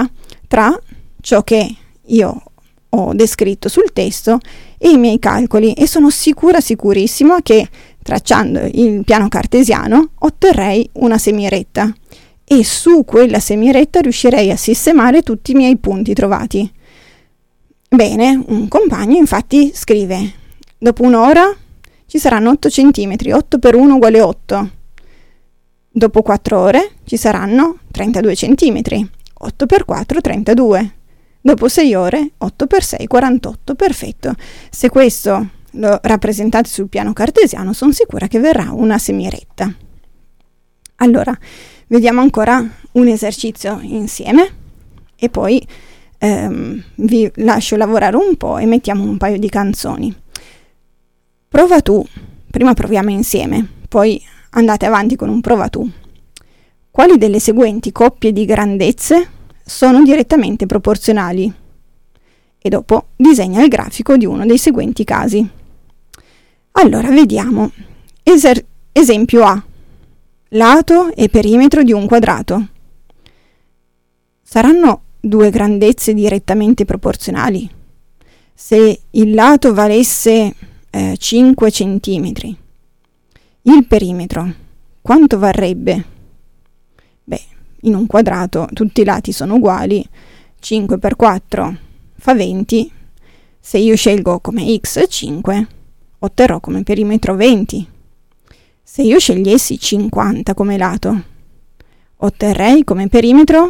tra ciò che io ho descritto sul testo e i miei calcoli, e sono sicurissima che tracciando il piano cartesiano otterrei una semiretta e su quella semiretta riuscirei a sistemare tutti i miei punti trovati. Bene, un compagno infatti scrive: dopo un'ora ci saranno 8 centimetri, 8 per 1 uguale 8. Dopo 4 ore ci saranno 32 centimetri, 8 per 4 32. Dopo 6 ore 8 per 6 48. Perfetto. Se questo lo rappresentate sul piano cartesiano, sono sicura che verrà una semiretta. Allora, vediamo ancora un esercizio insieme e poi vi lascio lavorare un po' e mettiamo un paio di canzoni. Prova tu, prima proviamo insieme, poi andate avanti con un prova tu. Quali delle seguenti coppie di grandezze sono direttamente proporzionali? E dopo disegna il grafico di uno dei seguenti casi. Allora, vediamo. Esempio A. Lato e perimetro di un quadrato. Saranno due grandezze direttamente proporzionali? Se il lato valesse 5 centimetri, il perimetro quanto varrebbe? Beh, in un quadrato tutti i lati sono uguali, 5 per 4 fa 20, se io scelgo come x 5, otterrò come perimetro 20. Se io scegliessi 50 come lato, otterrei come perimetro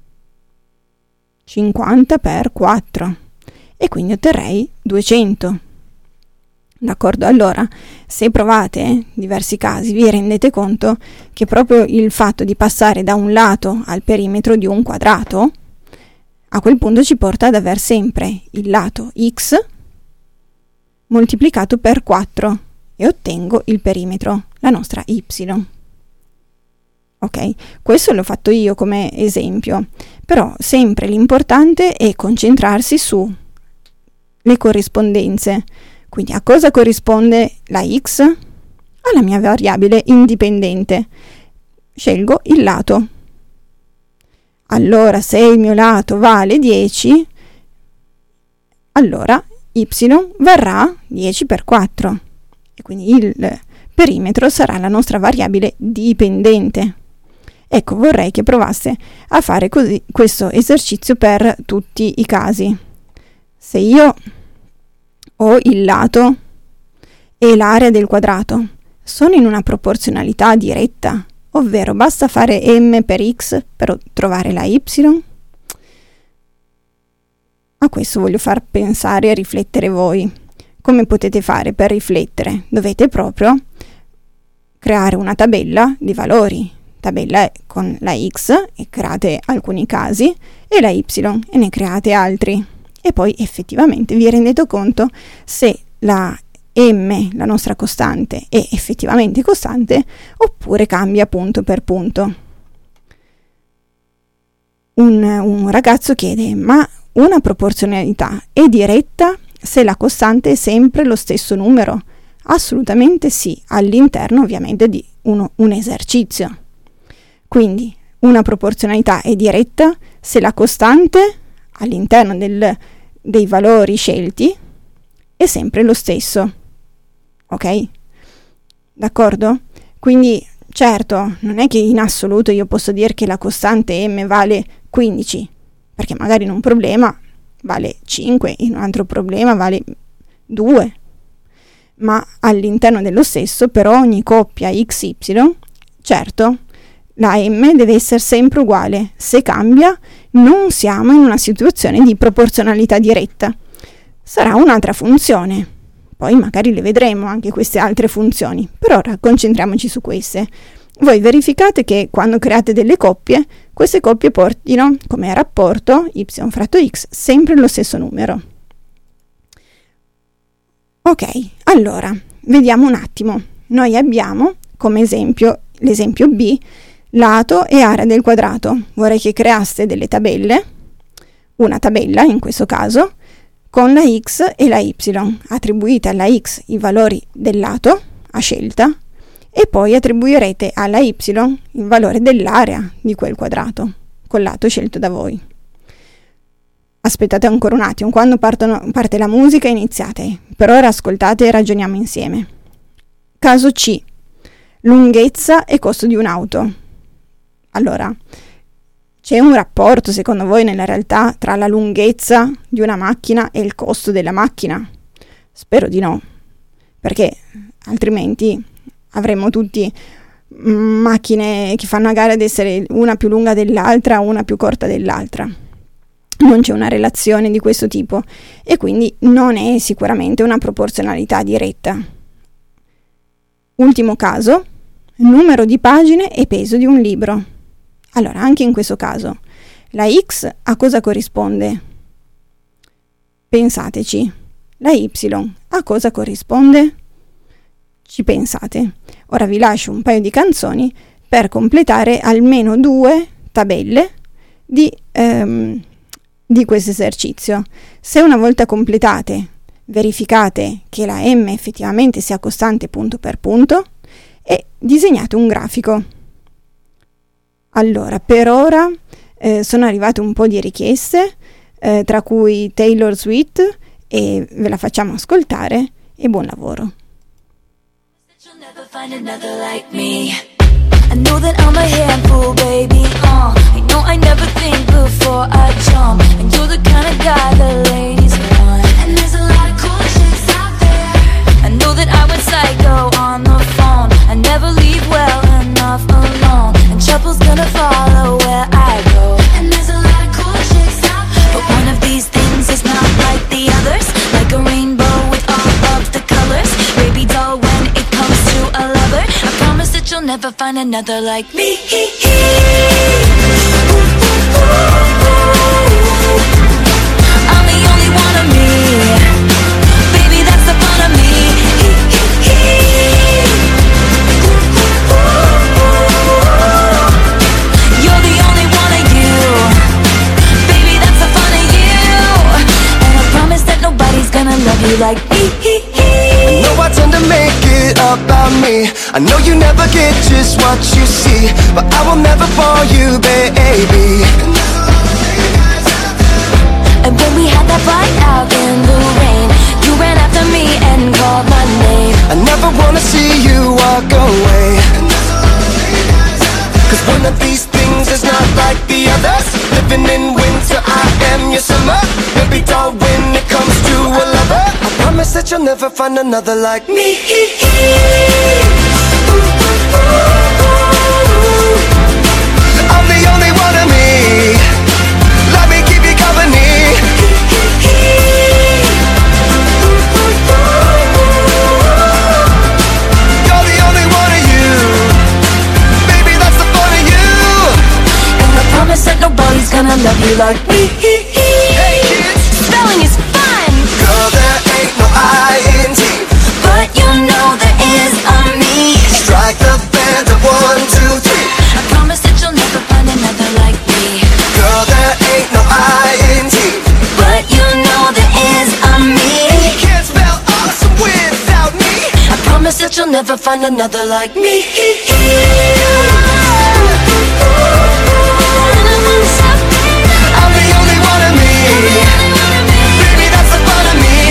50 per 4 e quindi otterrei 200. D'accordo? Allora, se provate diversi casi, vi rendete conto che proprio il fatto di passare da un lato al perimetro di un quadrato, a quel punto ci porta ad aver sempre il lato x moltiplicato per 4 e ottengo il perimetro, la nostra y. Ok? Questo l'ho fatto io come esempio, però sempre l'importante è concentrarsi su le corrispondenze. Quindi a cosa corrisponde la x? Alla mia variabile indipendente. Scelgo il lato. Allora, se il mio lato vale 10, allora y varrà 10 per 4. E quindi il perimetro sarà la nostra variabile dipendente. Ecco, vorrei che provaste a fare così questo esercizio per tutti i casi. Se io ho il lato e l'area del quadrato sono in una proporzionalità diretta, ovvero basta fare m per x per trovare la y? A questo voglio far pensare e riflettere voi. Come potete fare per riflettere? Dovete proprio creare una tabella di valori. Tabella con la x e create alcuni casi e la y e ne create altri. E poi effettivamente vi rendete conto se la m, la nostra costante, è effettivamente costante oppure cambia punto per punto. Un ragazzo chiede: ma una proporzionalità è diretta se la costante è sempre lo stesso numero? Assolutamente sì, all'interno ovviamente di un esercizio. Quindi una proporzionalità è diretta se la costante all'interno dei valori scelti è sempre lo stesso. Ok? D'accordo? Quindi certo, non è che in assoluto io posso dire che la costante m vale 15, perché magari in un problema vale 5, in un altro problema vale 2. Ma all'interno dello stesso, per ogni coppia xy, certo, la m deve essere sempre uguale. Se cambia, non siamo in una situazione di proporzionalità diretta. Sarà un'altra funzione. Poi magari le vedremo anche queste altre funzioni. Per ora concentriamoci su queste. Voi verificate che quando create delle coppie, queste coppie portino come rapporto y fratto x sempre lo stesso numero. Ok, allora, vediamo un attimo. Noi abbiamo come esempio l'esempio B, lato e area del quadrato. Vorrei che creaste delle tabelle, una tabella in questo caso, con la x e la y. Attribuite alla x i valori del lato a scelta e poi attribuirete alla y il valore dell'area di quel quadrato, col lato scelto da voi. Aspettate ancora un attimo, quando parte la musica iniziate. Per ora ascoltate e ragioniamo insieme. Caso C. Lunghezza e costo di un'auto. Allora, c'è un rapporto secondo voi nella realtà tra la lunghezza di una macchina e il costo della macchina? Spero di no, perché altrimenti avremmo tutti macchine che fanno a gara ad essere una più lunga dell'altra, una più corta dell'altra. Non c'è una relazione di questo tipo e quindi non è sicuramente una proporzionalità diretta. Ultimo caso, numero di pagine e peso di un libro. Allora, anche in questo caso, la X a cosa corrisponde? Pensateci. La Y a cosa corrisponde? Ci pensate. Ora vi lascio un paio di canzoni per completare almeno 2 tabelle di questo esercizio. Se una volta completate verificate che la M effettivamente sia costante punto per punto e disegnate un grafico. Allora, per ora sono arrivate un po' di richieste, tra cui Taylor Swift, e ve la facciamo ascoltare e buon lavoro. You'll never find another like me. I know that I'm a handful, baby. I know I never think before I jump, and you're the kind of guy the ladies want. And there's a lot of cool chicks out there. I know that I went psycho on the phone. I never leave well enough alone, and trouble's gonna follow where I go. And there's a lot of cool chicks out there, but one of these things is not like the others. Like a rainbow with all of the colors. Baby doll, when it comes to a lover, I promise that you'll never find another like me. I'm the only one of me. Baby, that's the fun of me. You're the only one of you. Baby, that's the fun of you. And I promise that nobody's gonna love you like me. I know I tend to make it about me. I know you never get just what you see, but I will never fall you, baby. And when we had that fight out in the rain, you ran after me and called my name. I never wanna see you walk away, cause one of these things is not like the others. Living in winter, I am your summer. Baby doll, when it comes to a lover, I promise that you'll never find another like me. I'm the only one of me. Let me keep you company. You're the only one of you. Baby, that's the fun of you. And I promise that nobody's gonna love you like me. Hey kids, Spelling is fun, girl, there ain't no I-N-T. but you know there is a me. Strike the band of 1, 2, 3. I promise that you'll never find another like me. Girl, there ain't no I-N-T. But you know there is a me. You can't spell awesome without me. I promise that you'll never find another like me. I'm the only one of me. Baby, that's the fun of me.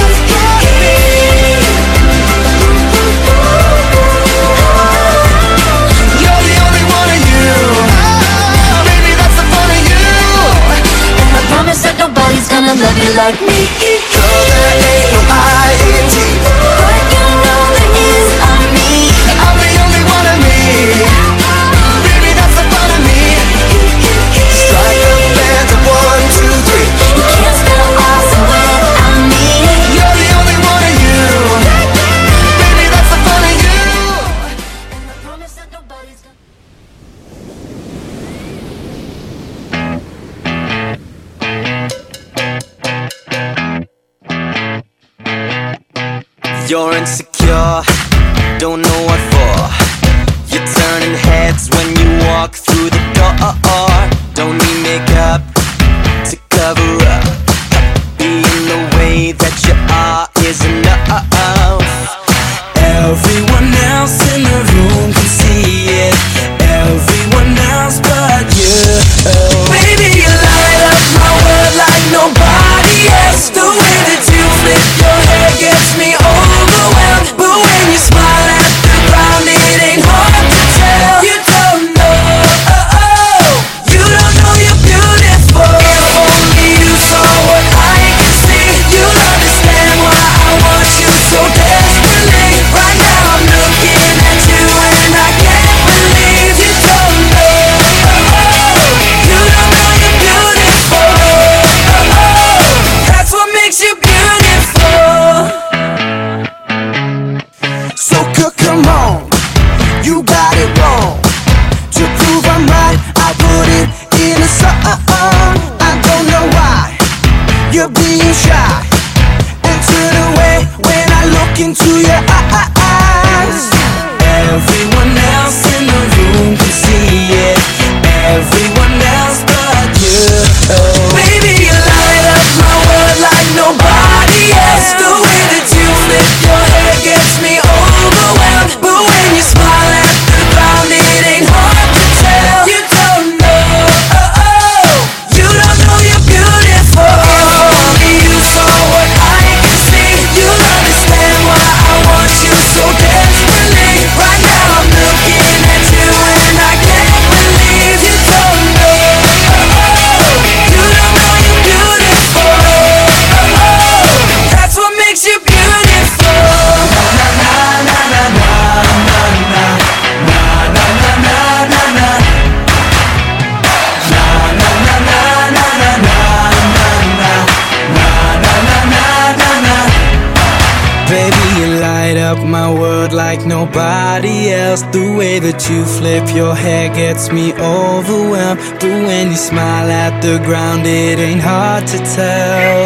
You're the only one of you. Baby, that's the fun of you. And I promise that nobody's gonna love you like me. Girl, there ain't no I-N-T. But you know there is a me. I'm the only one of me. Baby, that's the fun of me. Strike the band of 1, 2, 3. You can't spell awesome without me. You're the only one of you. Baby, that's the fun of you. And I promise that nobody's gonna. You're insecure, don't know what for. You're turning heads when you walk through the door. Don't need makeup to cover up. Being the way that you are is enough. Everyone else in the room can see it. Everyone else but you. Baby, you light up my world like nobody. like nobody else. The way that you flip your hair gets me overwhelmed. But when you smile at the ground, it ain't hard to tell.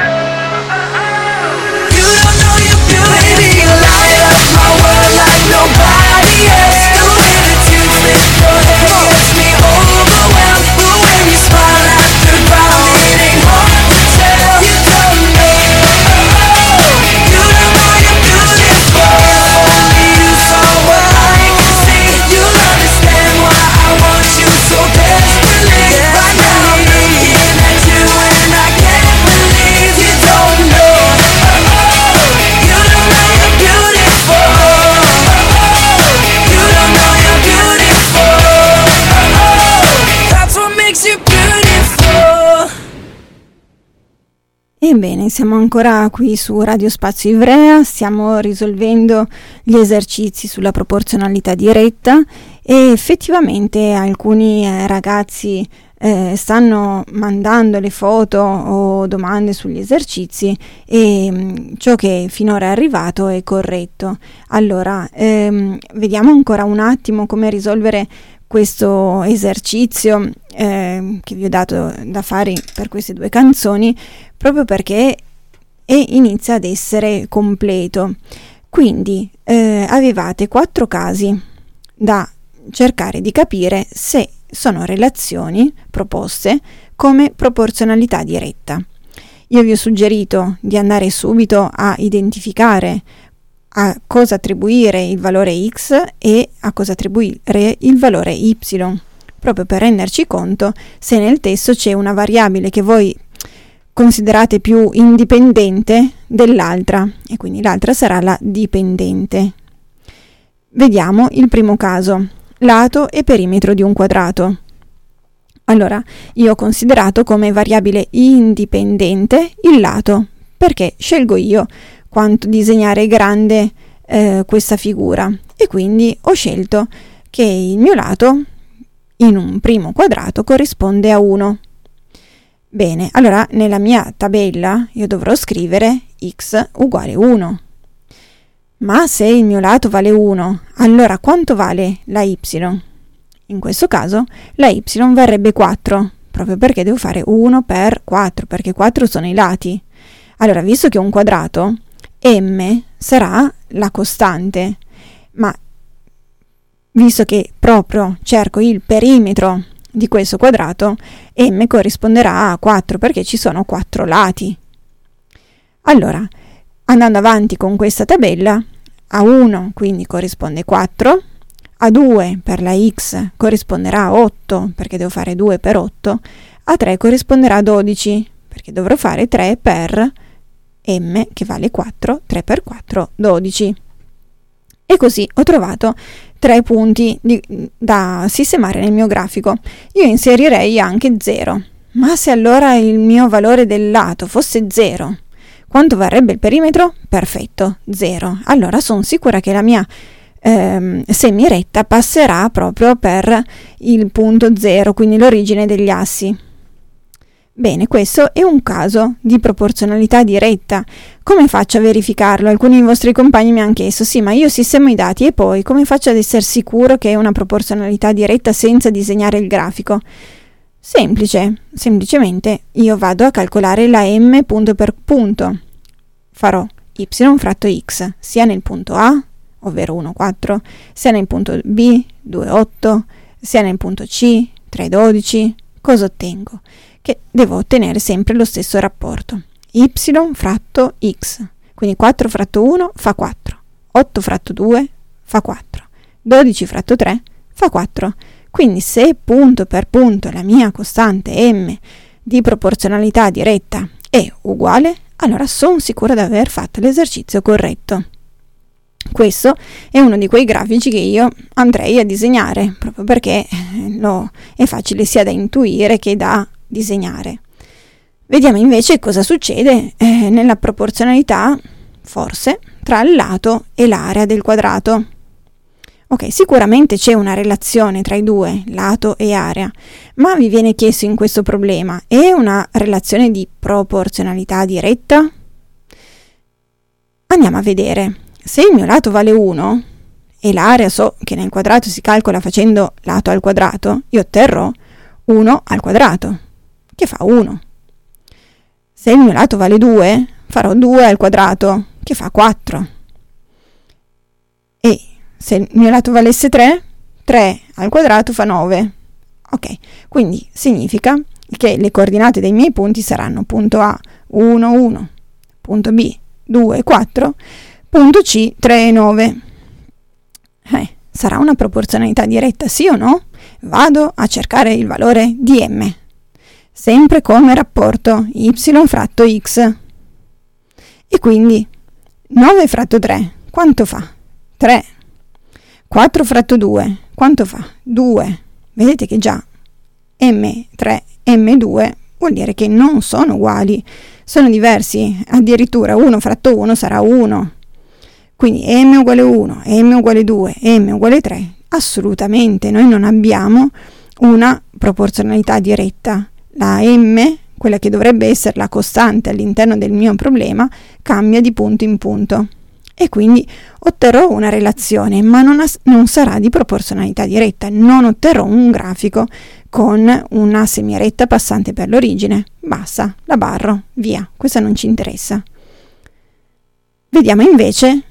You don't know you're beautiful. Baby, you light up my world like nobody else. The way that you flip your hair gets me overwhelmed. But when you smile at the ground, it ain't hard to tell. You don't know. You don't know you're beautiful. Only you saw what I can see. You'll understand why I want you so desperately. Right now I'm looking at you and I can't believe you don't know. You don't know you're beautiful. You don't know you're beautiful. That's what makes you beautiful. Ebbene, siamo ancora qui su Radio Spazio Ivrea, stiamo risolvendo gli esercizi sulla proporzionalità diretta e effettivamente alcuni ragazzi stanno mandando le foto o domande sugli esercizi e ciò che finora è arrivato è corretto. Allora, vediamo ancora un attimo come risolvere questo esercizio che vi ho dato da fare per queste due canzoni, proprio perché inizia ad essere completo. Quindi avevate 4 casi da cercare di capire se sono relazioni proposte come proporzionalità diretta. Io vi ho suggerito di andare subito a identificare a cosa attribuire il valore x e a cosa attribuire il valore y, proprio per renderci conto se nel testo c'è una variabile che voi considerate più indipendente dell'altra e quindi l'altra sarà la dipendente. Vediamo il primo caso, lato e perimetro di un quadrato. Allora, io ho considerato come variabile indipendente il lato, perché scelgo io quanto disegnare grande questa figura e quindi ho scelto che il mio lato in un primo quadrato corrisponde a 1. Bene, allora nella mia tabella io dovrò scrivere x uguale 1. Ma se il mio lato vale 1, allora quanto vale la y? In questo caso la y varrebbe 4, proprio perché devo fare 1 per 4, perché 4 sono i lati. Allora, visto che è un quadrato, m sarà la costante, ma visto che proprio cerco il perimetro di questo quadrato, m corrisponderà a 4 perché ci sono 4 lati. Allora, andando avanti con questa tabella, a 1 quindi corrisponde 4, a 2 per la x corrisponderà a 8 perché devo fare 2 per 8, a 3 corrisponderà a 12 perché dovrò fare 3 per m che vale 4, 3 per 4, 12. E così ho trovato 3 punti da sistemare nel mio grafico. Io inserirei anche 0, ma se allora il mio valore del lato fosse 0, quanto varrebbe il perimetro? Perfetto, 0. Allora sono sicura che la mia semiretta passerà proprio per il punto 0, quindi l'origine degli assi. Bene, questo è un caso di proporzionalità diretta. Come faccio a verificarlo? Alcuni dei vostri compagni mi hanno chiesto, sì, ma io sistemo i dati e poi come faccio ad essere sicuro che è una proporzionalità diretta senza disegnare il grafico? Semplicemente io vado a calcolare la m punto per punto. Farò y fratto x sia nel punto A, ovvero 1, 4, sia nel punto B, 2, 8, sia nel punto C, 3, 12. Cosa ottengo? Che devo ottenere sempre lo stesso rapporto, y fratto x, quindi 4 fratto 1 fa 4, 8 fratto 2 fa 4, 12 fratto 3 fa 4, quindi se punto per punto la mia costante m di proporzionalità diretta è uguale, allora sono sicura di aver fatto l'esercizio corretto. Questo è uno di quei grafici che io andrei a disegnare, proprio perché è facile sia da intuire che da disegnare. Vediamo invece cosa succede nella proporzionalità, forse, tra il lato e l'area del quadrato. Ok, sicuramente c'è una relazione tra i due, lato e area, ma vi viene chiesto in questo problema, è una relazione di proporzionalità diretta? Andiamo a vedere. Se il mio lato vale 1, e l'area so che nel quadrato si calcola facendo lato al quadrato, io otterrò 1 al quadrato, che fa 1. Se il mio lato vale 2, farò 2 al quadrato, che fa 4. E se il mio lato valesse 3, 3 al quadrato fa 9. Ok, quindi significa che le coordinate dei miei punti saranno punto A 1, 1, punto B 2, 4, punto C 3, 9. Sarà una proporzionalità diretta, sì o no? Vado a cercare il valore di m, sempre come rapporto y fratto x. E quindi 9 fratto 3, quanto fa? 3. 4 fratto 2, quanto fa? 2. Vedete che già m3, m2 vuol dire che non sono uguali, sono diversi, addirittura 1 fratto 1 sarà 1. Quindi m uguale 1, m uguale 2, m uguale 3, assolutamente noi non abbiamo una proporzionalità diretta. La m, quella che dovrebbe essere la costante all'interno del mio problema, cambia di punto in punto. E quindi otterrò una relazione, ma non sarà di proporzionalità diretta, non otterrò un grafico con una semiretta passante per l'origine. Basta, la barro, via, questa non ci interessa. Vediamo invece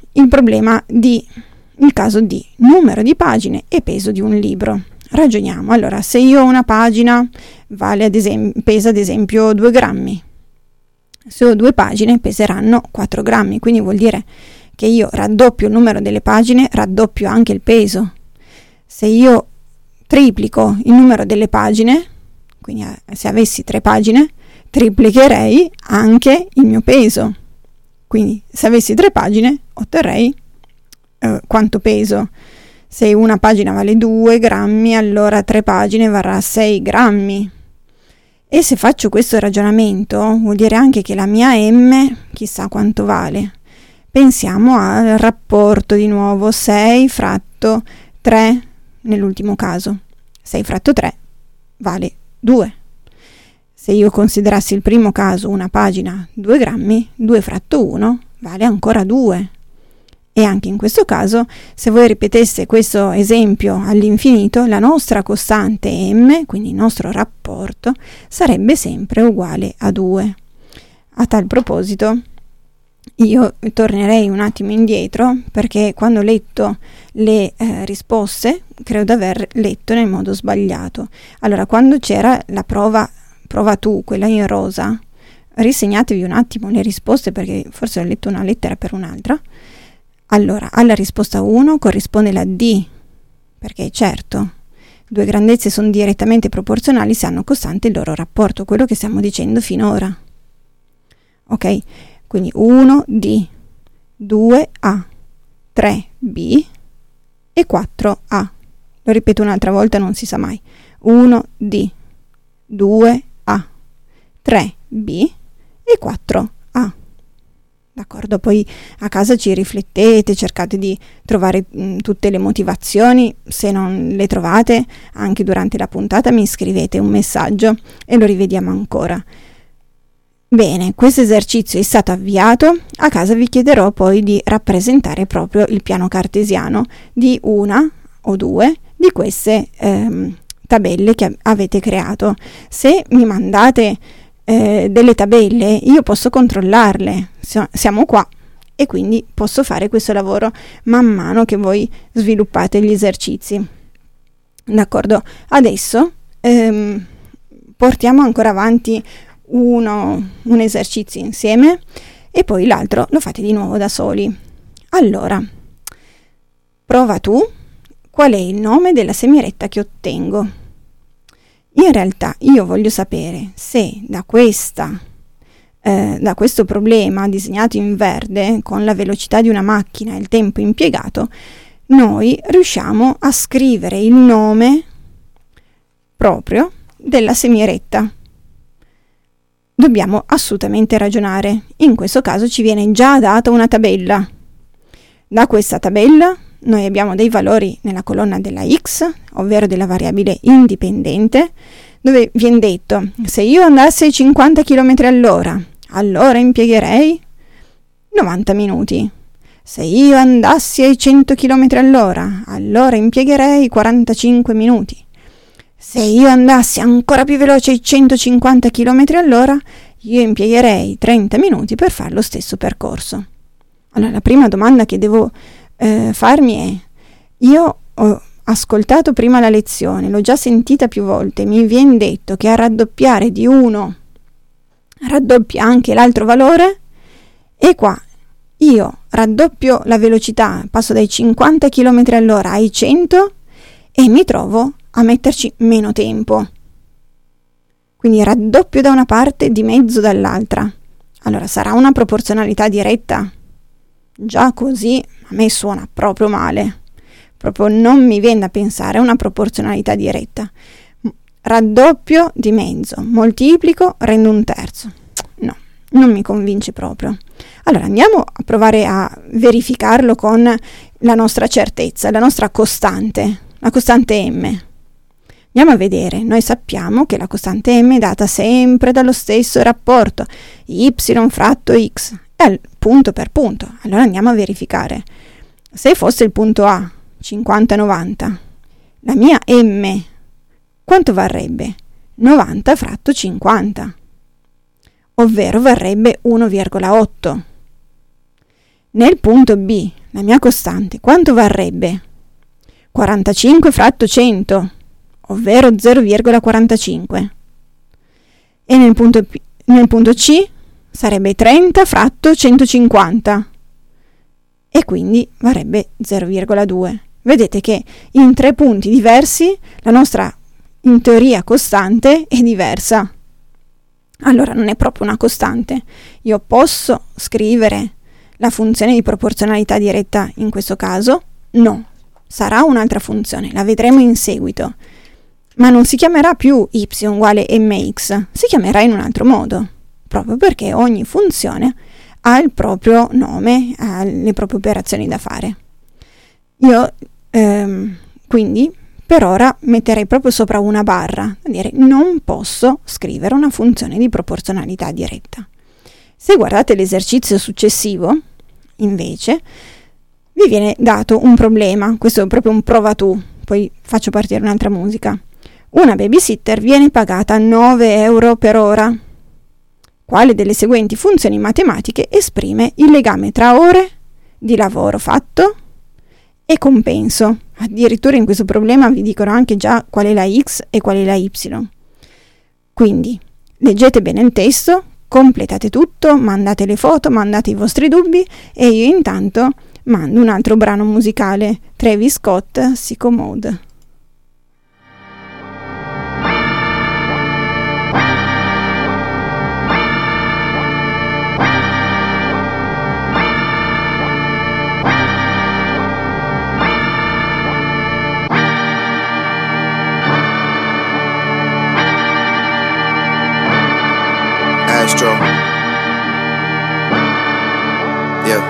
il caso di numero di pagine e peso di un libro. Ragioniamo. Allora, se io ho una pagina pesa ad esempio 2 grammi, se ho 2 pagine peseranno 4 grammi, quindi vuol dire che io raddoppio il numero delle pagine, raddoppio anche il peso. Se io triplico il numero delle pagine, quindi se avessi 3 pagine, triplicherei anche il mio peso. Quindi se avessi 3 pagine otterrei quanto peso. Se una pagina vale 2 grammi, allora 3 pagine varrà 6 grammi. E se faccio questo ragionamento, vuol dire anche che la mia m chissà quanto vale. Pensiamo al rapporto di nuovo 6 fratto 3 nell'ultimo caso. 6 fratto 3 vale 2. Se io considerassi il primo caso una pagina 2 grammi, 2 fratto 1 vale ancora 2. E anche in questo caso, se voi ripeteste questo esempio all'infinito, la nostra costante m, quindi il nostro rapporto, sarebbe sempre uguale a 2. A tal proposito, io tornerei un attimo indietro, perché quando ho letto le risposte, credo di aver letto nel modo sbagliato. Allora, quando c'era la prova tu, quella in rosa, risegnatevi un attimo le risposte, perché forse ho letto una lettera per un'altra. Allora, alla risposta 1 corrisponde la D, perché certo, 2 grandezze sono direttamente proporzionali se hanno costante il loro rapporto, quello che stiamo dicendo finora. Ok? Quindi 1D, 2A, 3B e 4A. Lo ripeto un'altra volta, non si sa mai. 1D, 2A, 3B e 4A. D'accordo? Poi a casa ci riflettete, cercate di trovare tutte le motivazioni. Se non le trovate, anche durante la puntata mi scrivete un messaggio e lo rivediamo ancora. Bene, questo esercizio è stato avviato. A casa vi chiederò poi di rappresentare proprio il piano cartesiano di una o due di queste tabelle che avete creato. Se mi mandate delle tabelle, io posso controllarle, siamo qua, e quindi posso fare questo lavoro man mano che voi sviluppate gli esercizi. D'accordo? Adesso portiamo ancora avanti un esercizio insieme e poi l'altro lo fate di nuovo da soli. Allora, prova tu. Qual è il nome della semiretta che ottengo? In realtà io voglio sapere se da questo problema disegnato in verde con la velocità di una macchina e il tempo impiegato, noi riusciamo a scrivere il nome proprio della semiretta. Dobbiamo assolutamente ragionare. In questo caso ci viene già data una tabella. Da questa tabella noi abbiamo dei valori nella colonna della x, ovvero della variabile indipendente, dove viene detto: se io andassi ai 50 km all'ora, allora impiegherei 90 minuti. Se io andassi ai 100 km all'ora, allora impiegherei 45 minuti. Se io andassi ancora più veloce ai 150 km all'ora, io impiegherei 30 minuti per fare lo stesso percorso. Allora, la prima domanda che devo farmi è: io ho ascoltato prima la lezione, l'ho già sentita più volte, mi viene detto che a raddoppiare di 1 raddoppia anche l'altro valore, e qua io raddoppio la velocità, passo dai 50 km all'ora ai 100 e mi trovo a metterci meno tempo. Quindi raddoppio da una parte, dimezzo dall'altra. Allora, sarà una proporzionalità diretta? Già così a me suona proprio male. Proprio non mi viene da pensare a una proporzionalità diretta. Raddoppio, dimezzo, moltiplico, rendo un terzo. No, non mi convince proprio. Allora, andiamo a provare a verificarlo con la nostra certezza, la nostra costante, la costante m. Andiamo a vedere, noi sappiamo che la costante m è data sempre dallo stesso rapporto, y fratto x, punto per punto. Allora andiamo a verificare. Se fosse il punto A, 50-90, la mia m quanto varrebbe? 90 fratto 50, ovvero varrebbe 1,8. Nel punto B, la mia costante quanto varrebbe? 45 fratto 100, ovvero 0,45. E nel punto C sarebbe 30 fratto 150 e quindi varrebbe 0,2. Vedete che in 3 punti diversi la nostra, in teoria, costante è diversa. Allora non è proprio una costante. Io posso scrivere la funzione di proporzionalità diretta in questo caso? No, sarà un'altra funzione, la vedremo in seguito. Ma non si chiamerà più y uguale mx, si chiamerà in un altro modo, proprio perché ogni funzione ha il proprio nome, ha le proprie operazioni da fare. Io quindi per ora metterei proprio sopra una barra, a dire non posso scrivere una funzione di proporzionalità diretta. Se guardate l'esercizio successivo, invece, vi viene dato un problema, questo è proprio un prova tu, poi faccio partire un'altra musica. Una babysitter viene pagata 9 euro per ora. Quale delle seguenti funzioni matematiche esprime il legame tra ore di lavoro fatto e compenso? Addirittura in questo problema vi dicono anche già qual è la x e qual è la y. Quindi leggete bene il testo, completate tutto, mandate le foto, mandate i vostri dubbi e io intanto mando un altro brano musicale, Travis Scott, Sicko Mode. Astro. Yeah.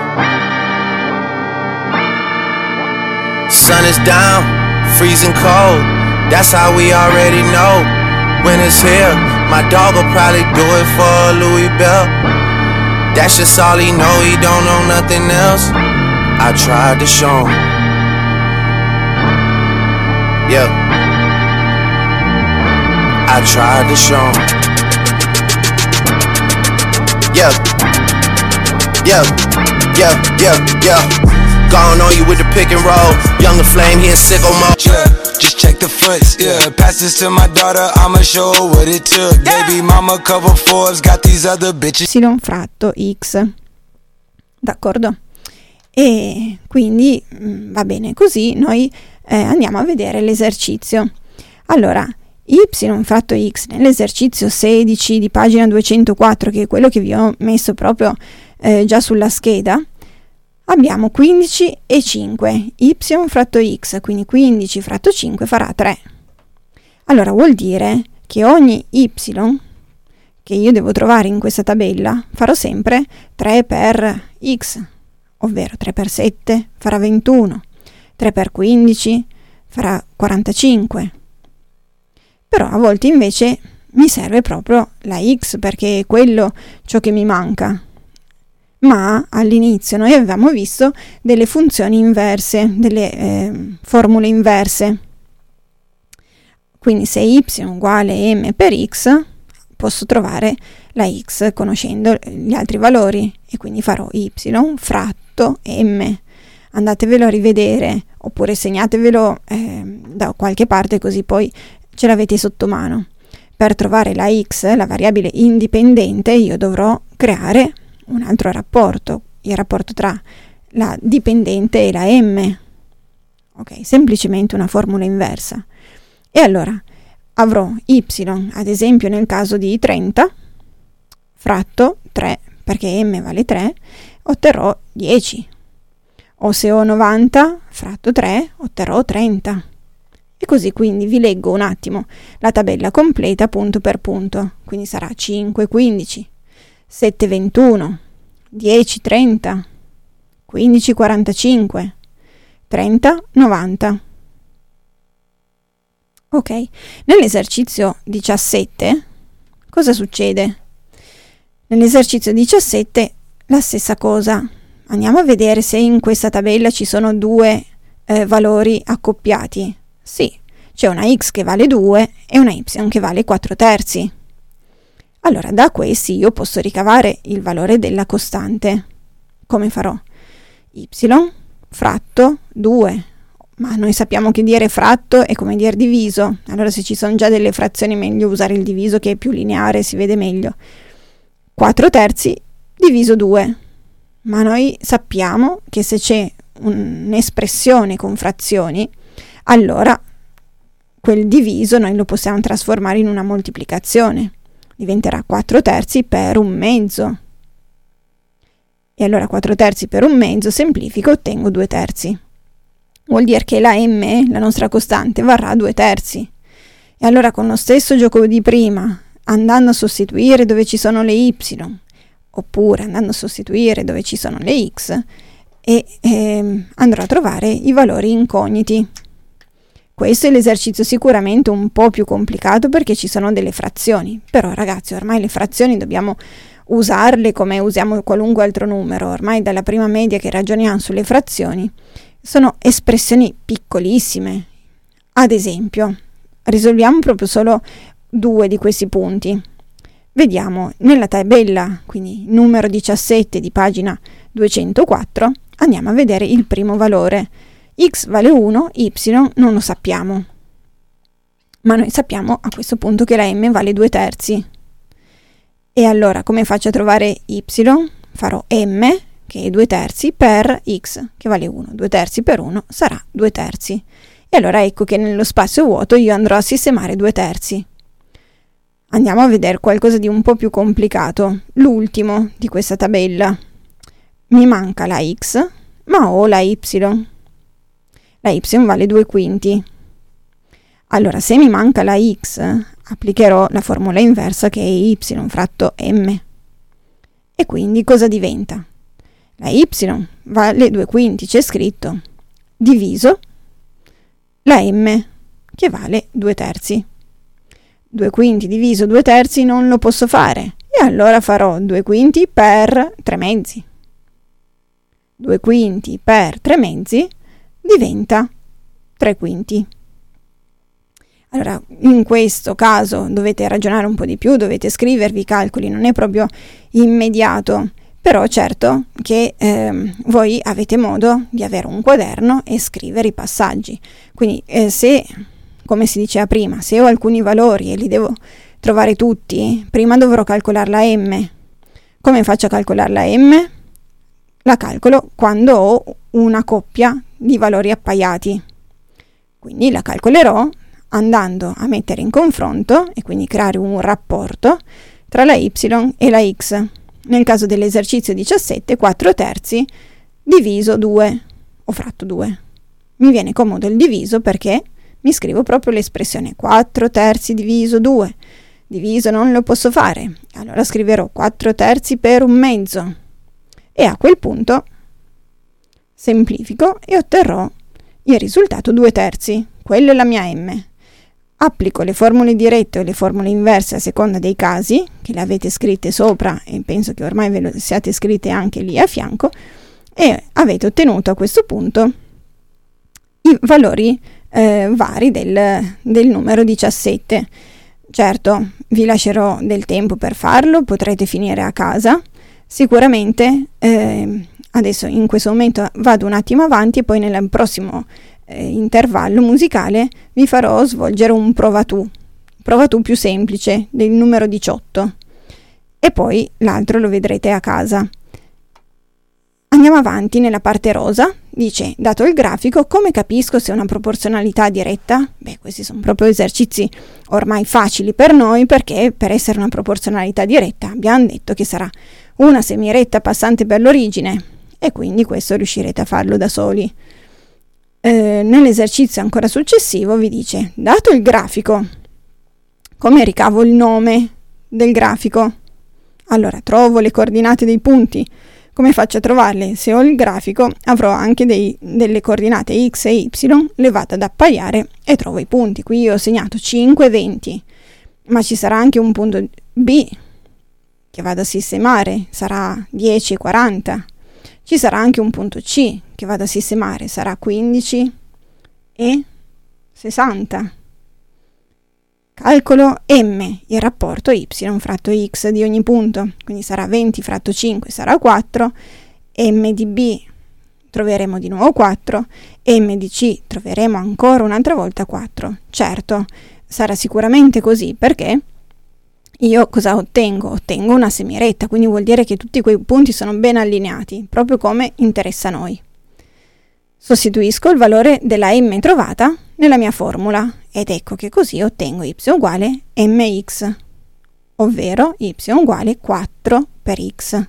Sun is down, freezing cold. That's how we already know. Winter's here, my dog will probably do it for Louis Bell. That's just all he know, he don't know nothing else. I tried to show him. Yeah. I tried to show him. Yeah, yeah, yeah, yeah, yeah. Gone on you with the pick and roll. Younger flame, he in sicko mode. Yeah, just check the foots. Yeah, pass this to my daughter, I'ma show her what it took. Baby mama cover Forbes, got these other bitches. Y fratto x. D'accordo? E quindi va bene così, noi andiamo a vedere l'esercizio. Allora, y fratto x nell'esercizio 16 di pagina 204, che è quello che vi ho messo proprio già sulla scheda, abbiamo 15 e 5, y fratto x, quindi 15 fratto 5 farà 3. Allora vuol dire che ogni y che io devo trovare in questa tabella farò sempre 3 per x, ovvero 3 per 7 farà 21, 3 per 15 farà 45. Però a volte invece mi serve proprio la x, perché è quello ciò che mi manca. ma all'inizio noi avevamo visto delle funzioni inverse, delle formule inverse. Quindi se y uguale m per x, posso trovare la x conoscendo gli altri valori, e quindi farò y fratto m. Andatevelo a rivedere, oppure segnatevelo da qualche parte, così poi ce l'avete sotto mano. Per trovare la x, la variabile indipendente, io dovrò creare un altro rapporto, il rapporto tra la dipendente e la m. Ok, semplicemente una formula inversa. E allora avrò y, ad esempio nel caso di 30, fratto 3, perché m vale 3, otterrò 10. O se ho 90, fratto 3, otterrò 30. E così quindi vi leggo un attimo la tabella completa punto per punto. Quindi sarà 5, 15, 7, 21, 10, 30, 15, 45, 30, 90. Ok, nell'esercizio 17 cosa succede? Nell'esercizio 17 la stessa cosa. Andiamo a vedere se in questa tabella ci sono due valori accoppiati. Sì, c'è una x che vale 2 e una y che vale 4 terzi. Allora, da questi io posso ricavare il valore della costante. Come farò? Y fratto 2. Ma noi sappiamo che dire fratto è come dire diviso. Allora, se ci sono già delle frazioni, è meglio usare il diviso, che è più lineare, si vede meglio. 4 terzi diviso 2. Ma noi sappiamo che se c'è un'espressione con frazioni, allora quel diviso noi lo possiamo trasformare in una moltiplicazione. Diventerà 4 terzi per un mezzo. E allora 4 terzi per un mezzo, semplifico, ottengo 2 terzi. Vuol dire che la m, la nostra costante, varrà 2 terzi. E allora con lo stesso gioco di prima, andando a sostituire dove ci sono le y, oppure andando a sostituire dove ci sono le x, e andrò a trovare i valori incogniti. Questo è l'esercizio sicuramente un po' più complicato perché ci sono delle frazioni, però ragazzi, ormai le frazioni dobbiamo usarle come usiamo qualunque altro numero. Ormai dalla prima media che ragioniamo sulle frazioni sono espressioni piccolissime. Ad esempio, risolviamo proprio solo 2 di questi punti. Vediamo nella tabella, quindi numero 17 di pagina 204, andiamo a vedere il primo valore. X vale 1, y non lo sappiamo. Ma noi sappiamo a questo punto che la m vale 2 terzi. E allora come faccio a trovare y? Farò m, che è 2 terzi, per x, che vale 1. 2 terzi per 1 sarà 2 terzi. E allora ecco che nello spazio vuoto io andrò a sistemare 2 terzi. Andiamo a vedere qualcosa di un po' più complicato, l'ultimo di questa tabella. Mi manca la x, ma ho la y. La y vale 2 quinti. Allora, se mi manca la x, applicherò la formula inversa che è y fratto m. E quindi cosa diventa? La y vale 2 quinti, c'è scritto, diviso la m, che vale 2 terzi. 2 quinti diviso 2 terzi non lo posso fare, e allora farò 2 quinti per 3 mezzi. 2 quinti per 3 mezzi diventa 3 quinti. Allora, in questo caso dovete ragionare un po' di più, dovete scrivervi i calcoli, non è proprio immediato, però certo che voi avete modo di avere un quaderno e scrivere i passaggi. Quindi se, come si diceva prima, se ho alcuni valori e li devo trovare tutti, prima dovrò calcolare la m. Come faccio a calcolare la m? La calcolo quando ho una coppia di valori appaiati. Quindi la calcolerò andando a mettere in confronto e quindi creare un rapporto tra la y e la x. Nel caso dell'esercizio 17, 4 terzi diviso 2 o fratto 2. Mi viene comodo il diviso perché mi scrivo proprio l'espressione 4 terzi diviso 2. Diviso non lo posso fare, allora scriverò 4 terzi per un mezzo. E a quel punto semplifico e otterrò il risultato 2 terzi. Quello è la mia m. applico le formule dirette o le formule inverse a seconda dei casi, che le avete scritte sopra e penso che ormai ve le siate scritte anche lì a fianco, e avete ottenuto a questo punto i valori vari del numero 17. Certo, vi lascerò del tempo per farlo, potrete finire a casa. Sicuramente adesso in questo momento vado un attimo avanti e poi nel prossimo intervallo musicale vi farò svolgere un prova tu più semplice del numero 18 e poi l'altro lo vedrete a casa. Andiamo avanti nella parte rosa. Dice: dato il grafico, come capisco se è una proporzionalità diretta? Questi sono proprio esercizi ormai facili per noi, perché per essere una proporzionalità diretta abbiamo detto che sarà una semiretta passante per l'origine, e quindi questo riuscirete a farlo da soli. Nell'esercizio ancora successivo vi dice: dato il grafico, come ricavo il nome del grafico? Allora, trovo le coordinate dei punti. Come faccio a trovarle? Se ho il grafico avrò anche delle coordinate x e y levate ad appaiare e trovo i punti. Qui io ho segnato 5, 20, ma ci sarà anche un punto B che vado a sistemare, sarà 10 e 40. Ci sarà anche un punto C che vado a sistemare, sarà 15 e 60. Calcolo M, il rapporto y fratto x di ogni punto, quindi sarà 20 fratto 5 sarà 4, m di B troveremo di nuovo 4, m di C troveremo ancora un'altra volta 4. Certo, sarà sicuramente così, perché io cosa ottengo? Ottengo una semiretta, quindi vuol dire che tutti quei punti sono ben allineati, proprio come interessa a noi. Sostituisco il valore della m trovata nella mia formula ed ecco che così ottengo y uguale mx, ovvero y uguale 4 per x.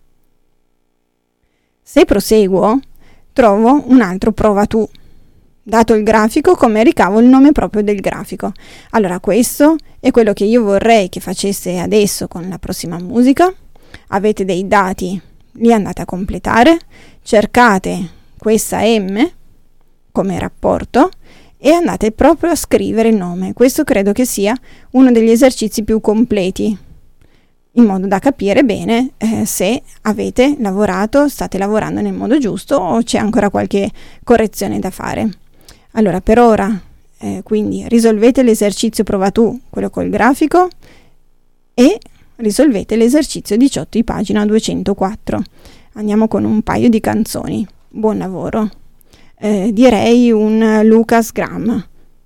Se proseguo, trovo un altro prova tu. Dato il grafico, come ricavo il nome proprio del grafico? Allora, questo è quello che io vorrei che facesse adesso con la prossima musica. Avete dei dati, li andate a completare, cercate questa m come rapporto e andate proprio a scrivere il nome. Questo credo che sia uno degli esercizi più completi, in modo da capire bene se avete lavorato, state lavorando nel modo giusto o c'è ancora qualche correzione da fare. Allora, per ora quindi risolvete l'esercizio prova tu, quello col grafico, e risolvete l'esercizio 18 di pagina 204. Andiamo con un paio di canzoni. Buon lavoro. Direi un Lucas Graham.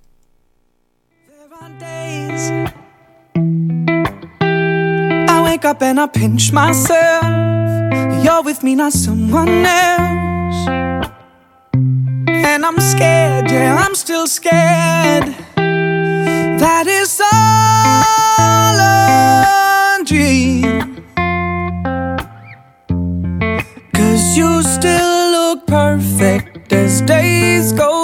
I wake up and I pinch myself. You're with me, not someone else. And I'm scared, yeah, I'm still scared. That is all a dream. 'Cause you still look perfect as days go